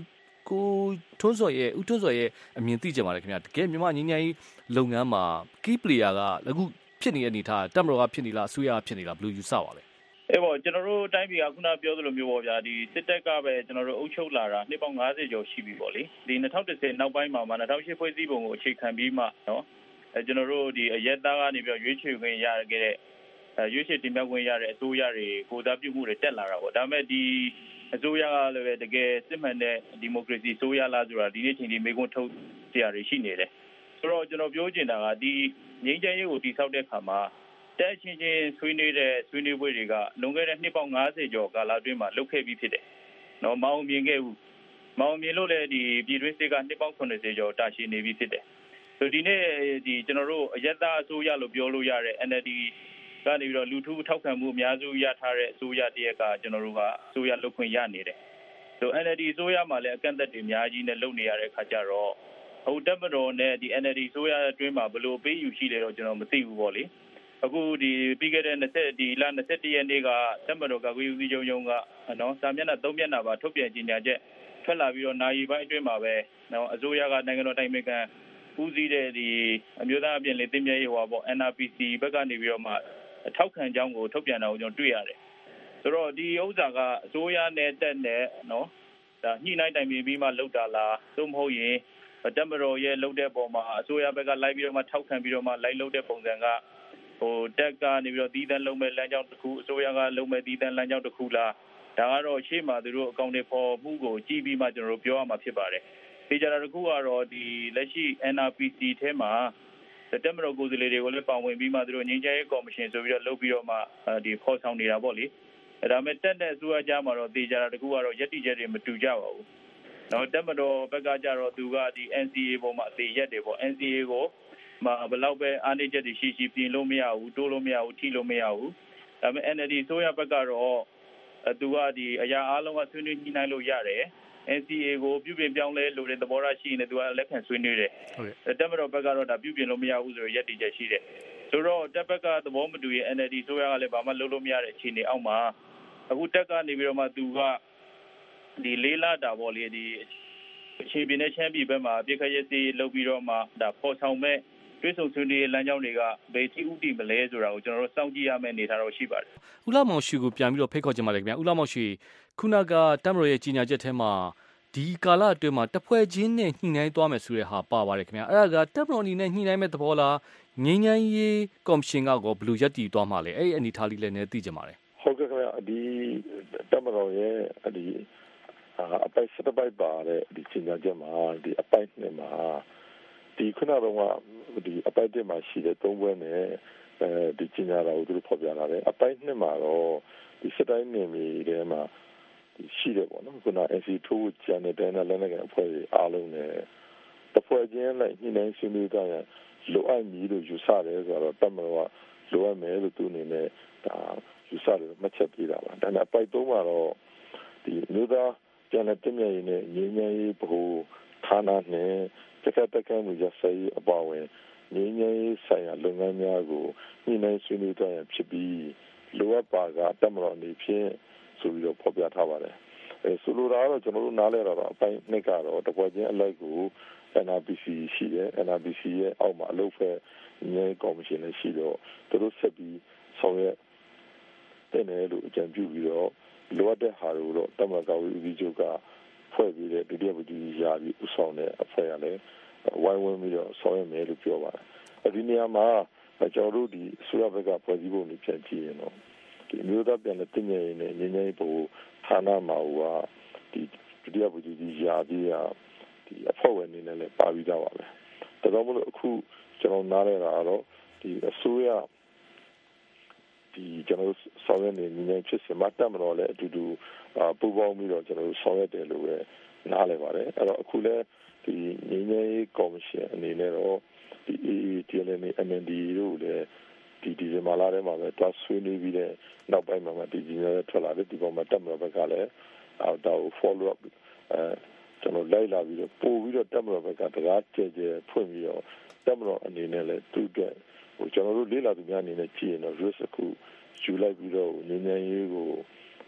U: ကိုထွန်းစော်ရဲ့ဦးထွန်းစော်ရဲ့အမြင်သိကြပါလေခင်ဗျာတကယ်မြန်မာငင်းငယ်ရေးလုပ်ငန်းမှာ key player ကအခုဖြစ်နေတဲ့အနေထားတက်မတော်ကဖြစ်နေလားအစိုးရဖြစ်နေလားဘယ်လိုယူဆပါလဲ
Q: အေးပေါ့ကျွန်တော်တို့တိုင်းပြည်ကခုနပြောသလိုမျိုးပေါ့ဗျာဒီစစ်တပ်ကပဲကျွန်တော်တို့အုပ်ချုပ်လာတာနှစ်ပေါင်း၅၀ကျော်ရှိပြီပေါ့လေဒီ၂၀၁၀နောက်ပိုင်းမှာမှ၂၀၀၈ဖွဲ့စည်းပုံကိုအခြေခံပြီးမှနော်အဲကျွန်တော်တို့ဒီအရက်သားကနေပြီးရွေးချယ်ခွင့်ရခဲ့တဲ့အဲရွေးချယ်တင်မြှောက်ခွင့်ရတဲ့အစိုးရတွေကိုယ်စားပြုမှုတွေတက်လာတာပေါ့ဒါပေမဲ့ဒီအစိုးရကလည်းပဲတကယ်စစ်မှန်တဲ့ဒီမိုကရေစီအစိုးရလားဆိုတာဒီနေ့ချိန်ဒီမေးခွန်းထုတ်စရာတွေရှိနေတယ်ဆိုတော့ကျွန်တော်ပြောချင်တာကဒီငြိမ်းချမ်းရေးကိုတည်ဆောက်တဲ့အခါမှာတဲ့ချင်းချင်းဆွေးနွေးတဲ့ဆွေးနွေးပွဲတွေကလွန်ခဲ့တဲ့နှစ်ပေါင်း၅၀ကျော်ကာလအတွင်းမှာလုပ်ခဲ့ပြီးဖြစ်တယ်။နော်မအောင်မြင်ခဲ့ဘူး။မအောင်မြင်လို့လည်းဒီပြည်တွင်းစစ်ကနှစ်ပေါင်း၇၀ကျော်တာရှည်နေပြီးဖြစ်တယ်။ဆိုဒီနေ့ဒီကျွန်တော်တို့အယက်သားအစိုးရလို့ပြောလို့ရတဲ့ N L D ကနေပြီးတော့လူထုထောက်ခံမှုအများစုရထားတဲ့အစိုးရတရက်ကကျွန်တော်တို့ကအစိုးရလုပ်ခွင့်ရနေတယ်။ဆို N L D အစိုးရမှာလည်းအကန့်အသတ်တွေအများကြီးနဲ့လုပ်နေရတဲ့အခါကျတော့ဟိုတပ်မတော်နဲ့ဒီ N L D အစိုးရအတွင်းမှာဘယ်လိုပေးယူရှိလဲတော့ကျွန်တော်မသိဘူးပေါ့လေ။အခုဒီပြီးခဲ့တဲ့20ဒီလ21ရက်နေ့ကတပ်မတော်ကာကွယ်ရေးဦးစီးချုပ်ရုံးကနော်စာမျက်နှာသုံးမျက်နှာပါထုတ်ပြန်ကြေညာချက်ထွက်လာပြီးတော့နိုင်ရီပိုင်းအတွင်းမှာပဲနော်အစိုးရကနိုင်ငံတော်တိုင်ပင်ခံဦးစီးတဲ့ဒီအမျိုးသားအပြင်လေတင်မြရေးဟောပေါ့ N R P C ဘက်ကနေပြီးတော့မှထောက်ခံကြောင်းကိုထုတ်ပြန်တာကိုကျွန်တော်တွေ့ရတယ်ဆိုတော့ဒီဥစ္စာကအစိုးရနဲ့တက်နဲ့နော်ဒါညှိနှိုင်းတိုင်ပင်ပြီးမှလုပ်တာလားသို့မဟုတ်ရင်တပ်မတော်ရဲ့လုပ်တဲ့ပုံမှာအစိုးရဘက်ကလိုက်ပြီးတော့မှထောက်ခံပြီးတော့မှလိုက်လုပ်တဲ့ပုံစံကဟိုတက်ကနေပြီးတော့တီးတန်းလုံးမဲ့လမ်းကြောင်းတစ်ခုအစိုးရကလုံးမဲ့တီးတန်းလမ်းကြောင်းတစ်ခုလားဒါကတော့ရှေ့မှာသူတို့အကောင့်တွေပေါ်မှုကိုကြည့်ပြီးမှကျွန်တော်တို့ပြောရမှာဖြစ်ပါတယ်။ဒီကြတာတစ်ခုကတော့ဒီလက်ရှိ N R P C ထဲမှာတက်မတော်ကိုယ်စားလှယ်တွေကိုလည်းပါဝင်ပြီးမှသူတို့ငြိမ်းချမ်းရေးကော်မရှင်ဆိုပြီးတော့လုပ်ပြီးတော့မှဒီဖော်ဆောင်နေတာပေါ့လေ။အဲဒါမဲ့တက်တဲ့အစိုးရကြားမှာတော့ဒီကြတာတစ်ခုကတော့ယက်တိချက်တွေမတူကြပါဘူး။နော်တက်မတော်ဘက်ကကြတော့သူကဒီ N C A ပေါ်မှာအသေးရက်တွေပေါ့ N C A ကိုမဘလောက်ပဲအားနည်းချက်တွေရှိရှိပြင်လို့မရဘူးတိုးလို့မရဘူးထိလို့မရဘူးဒါပေမဲ့ N L D ဆိုရဘက်ကတော့သူကဒီအရာအားလုံးကဆွေးနွေးညှိနှိုင်းလို့ရတယ် N C A ကိုပြုပြင်ပြောင်းလဲလို့တဲ့သဘောထားရှိနေသူကလက်ခံဆွေးနွေးတယ်ဟုတ်တက်မတော်ဘက်ကတော့ဒါပြုပြင်လို့မရဘူးဆိုရရက်တည်ချက်ရှိတယ်ဆိုတော့တက်ဘက်ကသဘောမတူရင် N L D ဆိုရကလည်းဘာမှလုပ်လို့မရတဲ့အခြေအနေအောက်မှာအခုတက်ကနေပြီးတော့မှသူကဒီလေးလာတာပေါ့လေဒီအခြေပြင်းတဲ့ချမ်းပြည်ဘက်မှာပြစ်ခတ်ရက်စီလုပ်ပြီးတော့မှဒါပေါ်ဆောင်မဲ့တွဲဆုံဆွေးနွေးလမ်းကြောင်းတွေကဘယ်ထိဥတည်မလဲဆိုတာကိုကျွန်တော်တို့စောင့်ကြည့်ရမယ့်အနေအထားတော့ရှိပါတယ်
U: ။ဦးလာမောင်ရွှေကိုပြန်ပြီးတော့ဖိတ်ခေါ်ကြပါလေခင်ဗျာ။ဦးလာမောင်ရွှေခုနကတပ်မတော်ရဲ့ကြီးညာချက်ထဲမှာဒီကာလအတွင်းမှာတဖွဲ့ချင်းနဲ့ညှိနှိုင်းသွားမယ်ဆိုတဲ့ဟာပါပါတယ်ခင်ဗျာ။အဲ့ဒါကတပ်မတော်အနေနဲ့ညှိနှိုင်းမဲ့သဘောလားငြိမ်းချမ်းရေးကော်မရှင်ကကောဘယ်လိုရပ်တည်သွားမှာလဲ။အဲ့ဒီအနေထားလေးလည်းနည်းသိကြပါလေ
V: ။ဟုတ်ကဲ့ခင်ဗျာဒီတပ်မတော်ရဲ့ဒီအပိုက်စတဲ့ပိုက်ပါတဲ့ဒီကြီးညာချက်မှာဒီအပိုက်နဲ့မှာဒီခုနကတော့ဒီအပိုက်တက်မှာရှိတဲ့သုံးဘွဲနဲ့အဲဒီကျင်းရတာကိုသူတို့ဖော်ပြလာတယ်အပိုက်နှစ်မှာတော့ဒီစတိုင်းနေမီထဲမှာဒီရှိတယ်ပေါ့နော်ခုန N C ထိုးချန်တဲ့တိုင်းနဲ့လည်းလည်းအဖွဲ့အားလုံးနဲ့တဖွဲ့ချင်းလိုက်ညှိနှိုင်းဆွေးနွေးကြရလိုအပ်မည်လို့ယူဆတယ်ဆိုတော့တမန်တော်ကလိုအပ်မယ်လို့သူအနေနဲ့ဒါယူဆတယ်မှတ်ချက်ပေးတာပါဒါနဲ့အပိုက်သုံးမှာတော့ဒီမြို့သားပြန်တဲ့တင်မြရေးနဲ့ငြိမ်းချမ်းရေးဘို့ဌာနနဲ့တက္ကသိုလ်ကမှုရဆိုင်အပါဝင်ငြိမ်းချမ်းရေးဆိုင်ရာလုပ်ငန်းများကိုညှိနှိုင်းဆွေးနွေးကြရဖြစ်ပြီးလိုအပ်ပါကတမတော်အနေဖြင့်ဆိုပြီးတော့ဖော်ပြထားပါတယ်အဲဆိုလိုတာကတော့ကျွန်တော်တို့နားလဲတော့အပိုင်းနှစ်ကတော့တပွဲချင်းအလိုက်ကို N R P C ရှိတယ် N R P C ရဲ့အောက်မှာအလုပ်ဖက်ငြိမ်းကော်မရှင်လည်းရှိတော့သူတို့ဆက်ပြီးဆောင်ရွက်တဲ့နယ်လို့အကြံပြုပြီးတော့လိုအပ်တဲ့ဟာတွေတော့တမန်တော်ဦးစီးချုပ်ကဖွဲ့ပြီးတဲ့ဒုတိယဗိုလ်ချုပ်ကြီးရာပြီးဥဆောင်တဲ့အဖွဲ့ကလည်းဝိုင်းဝန်းပြီးတော့ဆောင်ရွက်မယ်လို့ပြောပါတယ်။ဒီနေရာမှာကျွန်တော်တို့ဒီအစိုးရဘက်ကဖွဲ့စည်းပုံကိုပြန်ကြည့်ရင်တော့ဒီမျိုးသားပြန်တဲ့တင်မြရေးနဲ့ငြိမ်းချမ်းရေးဘို့ဌာနမှာဟိုကဒီဒုတိယဗိုလ်ချုပ်ကြီးရာပြီးကဒီအဖွဲ့ဝင်နေနဲ့လည်းပါပြီးကြပါပဲ။ဒါကြောင့်မလို့အခုကျွန်တော်နားလဲတာကတော့ဒီအစိုးရဒီကျွန်တော်ဆောင်ရွက်နေနေဖြစ်စမှာတက်မတော်လည်းအတူတူပူးပေါင်းပြီးတော့ကျွန်တော်ဆောင်ရွက်တယ်လို့ပဲနားလည်ပါတယ်အဲ့တော့အခုလည်းဒီငြိမ်းချမ်းရေးကော်မရှင်အနေနဲ့တော့ဒီ A A T L N M N D တို့လည်းဒီဒီဇင်ဘာလထဲမှာပဲတွားဆွေးနွေးပြီးတဲ့နောက်ပိုင်းမှာဒီကြီးနဲ့ထွက်လာတဲ့ဒီပေါ်မှာတက်မတော်ဘက်ကလည်းအော်တော့ follow up အဲကျွန်တော်လိုက်လာပြီးတော့ပို့ပြီးတော့တက်မတော်ဘက်ကတကားကြဲကြဲဖွင့်ပြီးတော့တက်မတော်အနေနဲ့လည်းသူ့အတွက်ဟိုကျွန်တော်တို့လေးလာသူများအနေနဲ့ကြည့်ရင်တော့ risk အခုယူလိုက်ပြီးတော့ငြိမ်းချမ်းရေးကို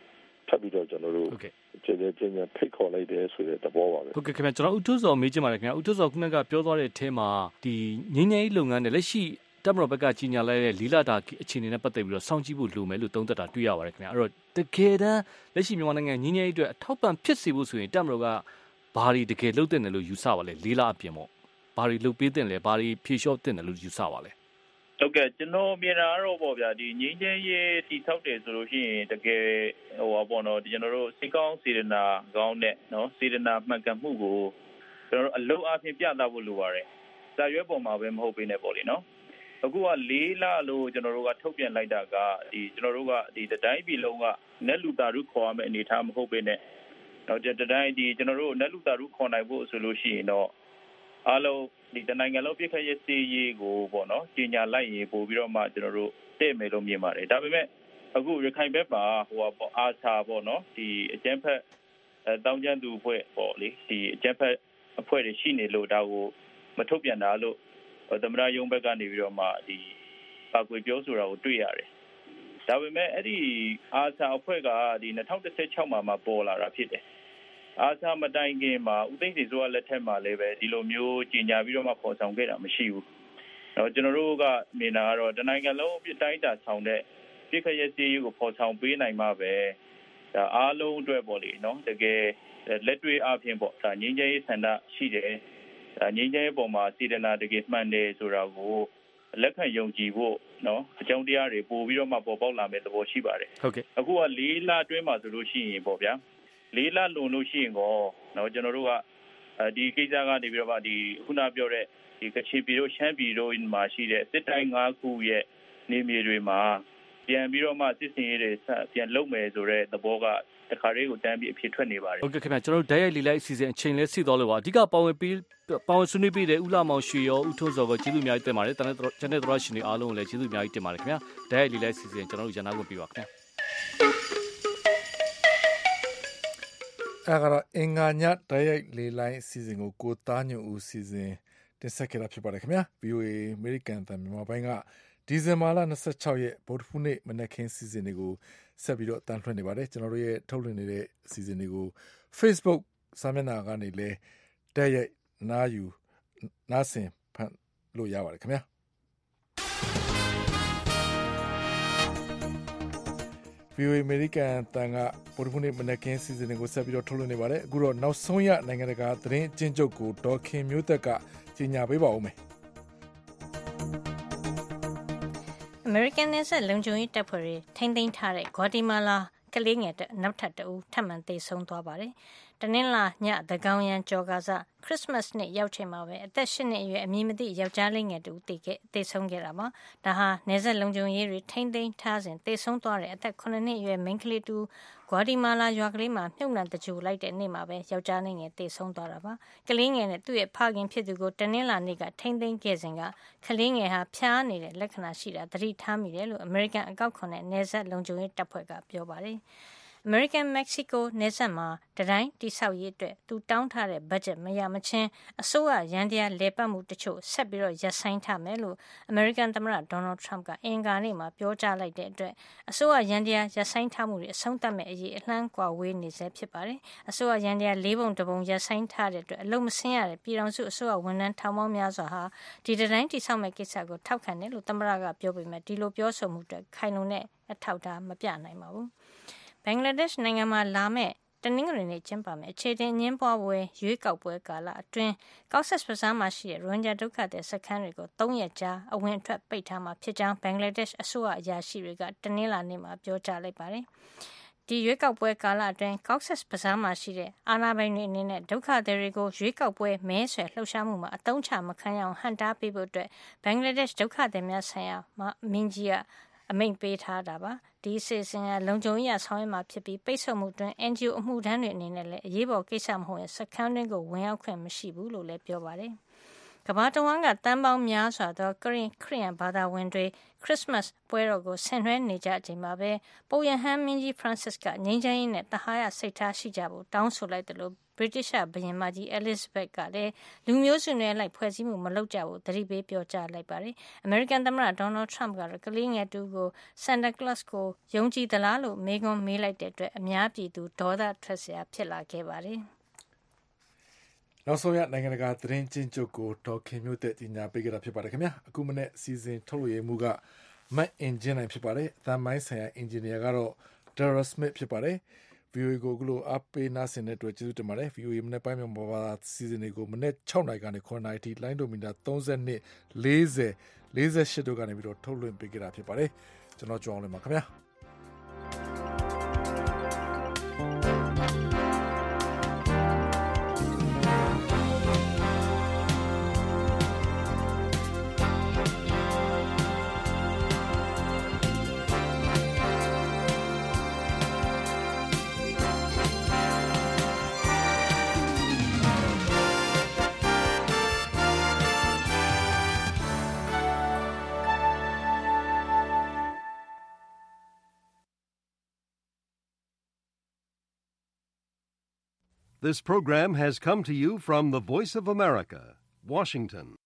V: ထပ်ပြီးတော့ကျွန်တော်တို့ကျေကျေချင်းချင်းဖိတ်ခေါ်လိုက်တယ်ဆိုတဲ့သဘောပါပဲ
U: ဟုတ်ကဲ့ခင်ဗျကျွန်တော်ဦးထွန်းစောမေးချင်ပါတယ်ခင်ဗျဦးထွန်းစောခုနကပြောသွားတဲ့အထဲမှာဒီငင်းငယ်ရေးလုပ်ငန်းနဲ့လက်ရှိတမတော်ဘက်ကကြီးညာလိုက်တဲ့လီလာတာအခြေအနေနဲ့ပတ်သက်ပြီးတော့စောင့်ကြည့်ဖို့လိုမယ်လို့သုံးသပ်တာတွေ့ရပါတယ်ခင်ဗျအဲ့တော့တကယ်တမ်းလက်ရှိမြန်မာနိုင်ငံငင်းငယ်ရေးအတွက်အထောက်ပံ့ဖြစ်စေဖို့ဆိုရင်တမတော်ကဘာတွေတကယ်လုပ်တင်တယ်လို့ယူဆပါလဲလီလာအပြင်ပေါ့ဘာတွေလုပ်ပေးတင်လဲဘာတွေဖြေလျှော့တင်တယ်လို့ယူဆပါလဲ
Q: ဟုတ်ကဲ့ကျွန်တော်မြင်တာတော့ပေါ့ဗျာဒီငင်းချင်းရေးတီထောက်တယ်ဆိုလို့ရှိရင်တကယ်ဟိုပါပေါ့နော်ဒီကျွန်တော်တို့စိတ်ကောင်းစေတနာကောင်းတဲ့နော်စေတနာမှန်ကန်မှုကိုကျွန်တော်တို့အလုံးအပြည့်ပြသဖို့လိုပါတယ်စာရွက်ပေါ်မှာပဲမဟုတ်ဘဲနဲ့ပေါ့လေနော်အခုကလေးလလို့ကျွန်တော်တို့ကထုတ်ပြန်လိုက်တာကဒီကျွန်တော်တို့ကဒီတိုင်းပြည်လုံးကနက်လူတာရုခေါ်ရမယ့်အနေအထားမဟုတ်ဘဲနဲ့တော့ဒီတိုင်းဒီကျွန်တော်တို့နက်လူတာရုခေါ်နိုင်ဖို့ဆိုလို့ရှိရင်တော့အားလုံးဒီတနိုင်ငံလုံးပြည့်ခရဲ့စီရေးကိုပေါ့နော်ကြီးညာလိုက်ရင်ပို့ပြီးတော့မှကျွန်တော်တို့တဲ့မယ်လို့မြင်ပါတယ်ဒါပေမဲ့အခုရခိုင်ဘက်မှာဟိုပေါ့အာသာပေါ့နော်ဒီအကျန်းဖက်အဲတောင်းကျမ်းသူအဖွဲ့ပေါ့လေဒီအကျန်းဖက်အဖွဲ့တွေရှိနေလို့ဒါကိုမထုတ်ပြန်တာလို့သမရယုံဘက်ကနေပြီးတော့မှဒီပါကွေပြောဆိုတာကိုတွေ့ရတယ်ဒါပေမဲ့အဲ့ဒီအာသာအဖွဲ့ကဒီ၂၀၁၆မှာမှပေါ်လာတာဖြစ်တယ်အာသာမတိုင်ခင်မှာဦးသိန်းစိန်ဆိုတာလက်ထက်မှာလည်းပဲဒီလိုမျိုးကြီးညာပြီးတော့မှပေါ်ဆောင်ခဲ့တာမရှိဘူး။တော့ကျွန်တော်တို့ကမြင်တာကတော့တနိုင်ငံလုံးအပြစ်တိုင်းတာဆောင်တဲ့ပြစ်ခရဲ့စီးရီးကိုပေါ်ဆောင်ပေးနိုင်မှပဲဒါအားလုံးအတွက်ပေါ့လေနော်တကယ်လက်တွေ့အပြင်ပေါ့ဒါငြိမ်းချမ်းရေးဆန္ဒရှိတယ်။ဒါငြိမ်းချမ်းရေးပေါ်မှာစေတနာတကယ်မှန်တယ်ဆိုတာကိုလက်ခံယုံကြည်ဖို့နော်အကြောင်းတရားတွေပို့ပြီးတော့မှပေါ်ပေါက်လာမယ့်သဘောရှိပါတယ်
U: ။ဟုတ်ကဲ့
Q: အခုကလေးလအတွင်းမှာဆိုလို့ရှိရင်ပေါ့ဗျာလေးလလုံလို့ရှိရင်ကောနော်ကျွန်တော်တို့ကဒီကိစ္စကနေပြီးတော့ဒီခုနပြောတဲ့ဒီကချင်ပြည်တို့ရှမ်းပြည်တို့မှာရှိတဲ့စစ်တိုင်း၅ခုရဲ့နေမြေတွေမှာပြန်ပြီးတော့မှစစ်စင်ရေးတွေပြန်လုပ်မယ်ဆိုတဲ့သဘောကတခါလေးကိုတန်းပြီးအဖြစ်ထွက်နေပါတယ်
U: ဟုတ်ကဲ့ခင်ဗျကျွန်တော်တို့ဓာတ်ရိုက်လီလိုက်အစီအစဉ်အချိန်လဲစီသွားလို့ပါအဓိကပါဝင်ပြီးပါဝင်ဆွေးနွေးပြီးတဲ့ဦးလာမောင်ရွှေရောဦးထွန်းစောကိုကျေးဇူးအများကြီးတင်ပါတယ်တန်တဲ့ကျန်တဲ့သရရှင်တွေအားလုံးကိုလည်းကျေးဇူးအများကြီးတင်ပါတယ်ခင်ဗျဓာတ်ရိုက်လီလိုက်အစီအစဉ်ကျွန်တော်တို့ရန်နာခွင့်ပေးပါခင်ဗျ
B: အဲ့ကတော့အင်္ဂါညတိုက်ရိုက်လေလိုင်းအစီအစဉ်ကိုကိုသားညွန့်ဦးစီစဉ်တင်ဆက်ခဲ့တာဖြစ်ပါတယ်ခင်ဗျာ ဗွီအိုအေ American တန်မြန်မာပိုင်းကဒီဇင်ဘာလ၂၆ရက်ဗုဒ္ဓဟူးနေ့မနက်ခင်းစီစဉ်တွေကိုဆက်ပြီးတော့တန်ထွင်နေပါတယ်ကျွန်တော်တို့ရဲ့ထုတ်လွှင့်နေတဲ့အစီအစဉ်တွေကို Facebook စာမျက်နှာကနေလည်းတိုက်ရိုက်နားယူနားဆင်ဖတ်လို့ရပါတယ်ခင်ဗျာဗီအိုအေ American တန်ကဗုဒ္ဓဟူးနေ့မနက်ခင်းစီစဉ်တွေကိုဆက်ပြီးတော့ထုတ်လွှင့်နေပါတယ်အခုတော့နောက်ဆုံးရနိုင်ငံတကာသတင်းအကျဉ်းချုပ်ကိုဒေါ်ခင်မျိုးသက်ကကြီးညာပေးပါဦးမယ်
C: American နဲ့ဆက်လုံခြုံရေးတပ်ဖွဲ့တွေထိန်းသိမ်းထားတဲ့ Guatemala ကလေးငယ်နောက်ထပ်တဦးထပ်မံသေဆုံးသွားပါတယ်တနင်္လာညသန်းခေါင်ယံကြော်ကာစခရစ်စမတ်နေ့ရောက်ချိန်မှာပဲအသက်၈နှစ်အရွယ်အမည်မသိယောက်ျားလေးငယ်တူသေခဲ့သေဆုံးခဲ့တာပါဒါဟာနယ်စပ်လုံခြုံရေးတွေထိမ့်သိမ်းထားစဉ်သေဆုံးသွားတဲ့အသက်၉နှစ်အရွယ်မိန်းကလေးတူဂွာတီမာလာရွာကလေးမှာမြုပ်နှံတကြိုလိုက်တဲ့နေ့မှာပဲယောက်ျားလေးငယ်သေဆုံးသွားတာပါကလေးငယ်နဲ့သူ့ရဲ့ဖခင်ဖြစ်သူကိုတနင်္လာနေ့ကထိမ့်သိမ်းခဲ့စဉ်ကကလေးငယ်ဟာဖျားနေတဲ့လက္ခဏာရှိတာသတိထားမိတယ်လို့အမေရိကန်အကောက်ခွန်နဲ့နယ်စပ်လုံခြုံရေးတပ်ဖွဲ့ကပြောပါတယ်American Mexico နယ်စပ်မှာတတိုင်းတိဆောက်ရေးအတွက်သူတောင်းထားတဲ့ဘတ်ဂျက်မရမချင်းအစိုးရရန်တရားလဲပတ်မှုတချို့ဆက်ပြီးတော့ရပ်ဆိုင်းထားမယ်လို့ American သမ္မတ Donald Trump ကအင်္ဂါနေ့မှာပြောကြားလိုက်တဲ့အတွက်အစိုးရရန်တရားရပ်ဆိုင်းထားမှုတွေအဆုံးသတ်မဲ့အရေးအလှမ်းကွာဝေးနေစေဖြစ်ပါတယ်။အစိုးရရန်တရားလေးပုံတစ်ပုံရပ်ဆိုင်းထားတဲ့အတွက်အလုံးမစင်းရတဲ့ပြည်ထောင်စုအစိုးရဝန်ထမ်းထောင်ပေါင်းများစွာဟာဒီတတိုင်းတိဆောက်မဲ့ကိစ္စကိုထောက်ခံတယ်လို့သမ္မတကပြောပေမဲ့ဒီလိုပြောဆိုမှုတွေခိုင်လုံတဲ့အထောက်အထားမပြနိုင်ပါဘူး။ဘင်္ဂလားဒေ့ရှ်နိုင်ငံမှာလာမဲ့တနင်္ဂနွေနေ့ကျင်းပမယ်အခြေတင်ငင်းပွားပွဲရွေးကောက်ပွဲကာလအတွင်းကောက်ဆက်ဘဇားမှာရှိတဲ့ရိုဟင်ဂျာဒုက္ခသည်စခန်းတွေကိုသုံးရက်ကြာအဝင်အထွက်ပိတ်ထားမှာဖြစ်ကြောင်းဘင်္ဂလားဒေ့ရှ်အစိုးရအရာရှိတွေကတနင်္လာနေ့မှာပြောကြားလိုက်ပါတယ်။ဒီရွေးကောက်ပွဲကာလအတွင်းကောက်ဆက်ဘဇားမှာရှိတဲ့အာဏာပိုင်တွေအနေနဲ့ဒုက္ခသည်တွေကိုရွေးကောက်ပွဲမဲဆွယ်လှုပ်ရှားမှုမှာအသုံးချမခံရအောင်ဟန်တားပေးဖို့အတွက်ဘင်္ဂလားဒေ့ရှ်ဒုက္ခသည်များဆိုင်ရာမင်းကြီးကအမိန့်ပေးထားတာပါဒီစီစဉ်ကလုံခြုံရေးဆောင်ရွက်မှာဖြစ်ပြီးပိတ်ဆို့မှုတွင် N G O အမှုထမ်းတွေအနေနဲ့လည်းအရေးပေါ်ကိစ္စမဟုတ်ရင်စခန်းတွင်းကိုဝင်ရောက်ခွင့်မရှိဘူးလို့လည်းပြောပါတယ်ကမ္ဘာတဝန်းကတန်ပေါင်းများစွာသောကရင်ခရီးယန်ဘာသာဝင်တွေခရစ်စမတ်ပွဲတော်ကိုဆင်နွှဲနေကြချိန်မှာပဲပုပ်ရဟန်းမင်းကြီး Francis ကငြိမ်းချမ်းရေးနဲ့တဟာရစိတ်ထားရှိကြဖို့တောင်းဆိုလိုက်တယ်လို့ဗြိတိရှဘုရင်မကြီး Elizabeth ကလည်းလူမျိုးစုနယ်လိုက်ဖွဲ့စည်းမှုမလုပ်ကြဘူးသတိပေးပြောကြားလိုက်ပါတယ်။ အမေရိကန်သမ္မတ Donald Trump ကတော့ကလေးငယ်တူကို Santa Claus ကိုယုံကြည်သလားလို့မေးခွန်းမေးလိုက်တဲ့အတွက်အများပြည်သူဒေါသထွက်စရာဖြစ်လာခဲ့ပါတယ်
B: ။နောက်ဆုံးရနိုင်ငံတကာသတင်းချင်းချုပ်ကိုဒေါ်ခင်မျိုးသက်ကြီးညာပေးကြတာဖြစ်ပါတယ်ခင်ဗျာ။အခုမနေ့စီစဉ်ထုတ်လွှင့်မှုကမတ်အင်ဂျင်နိုင်ဖြစ်ပါတယ်။အသံမိုင်းဆိုင်ရာအင်ဂျင်နီယာကတော့ Dara Smith ဖြစ်ပါတယ်။ V O A ကိုကလို့အပေးနာဆင်တဲ့အတွက်ကျေးဇူးတင်ပါတယ်။ V O A မနေ့ပိုင်းမှာဘာစီစဉ်တွေကိုမနေ့၆နာရီကနေ9နာရီထိလိုင်းဒိုမီတာ32 40 48တို့ကနေပြီးတော့ထုတ်လွှင့်ပေးကြတာဖြစ်ပါတယ်။ကျွန်တော်ကြောင်းလေးပါခင်ဗျာ။
A: This program has come to you from the Voice of America, Washington.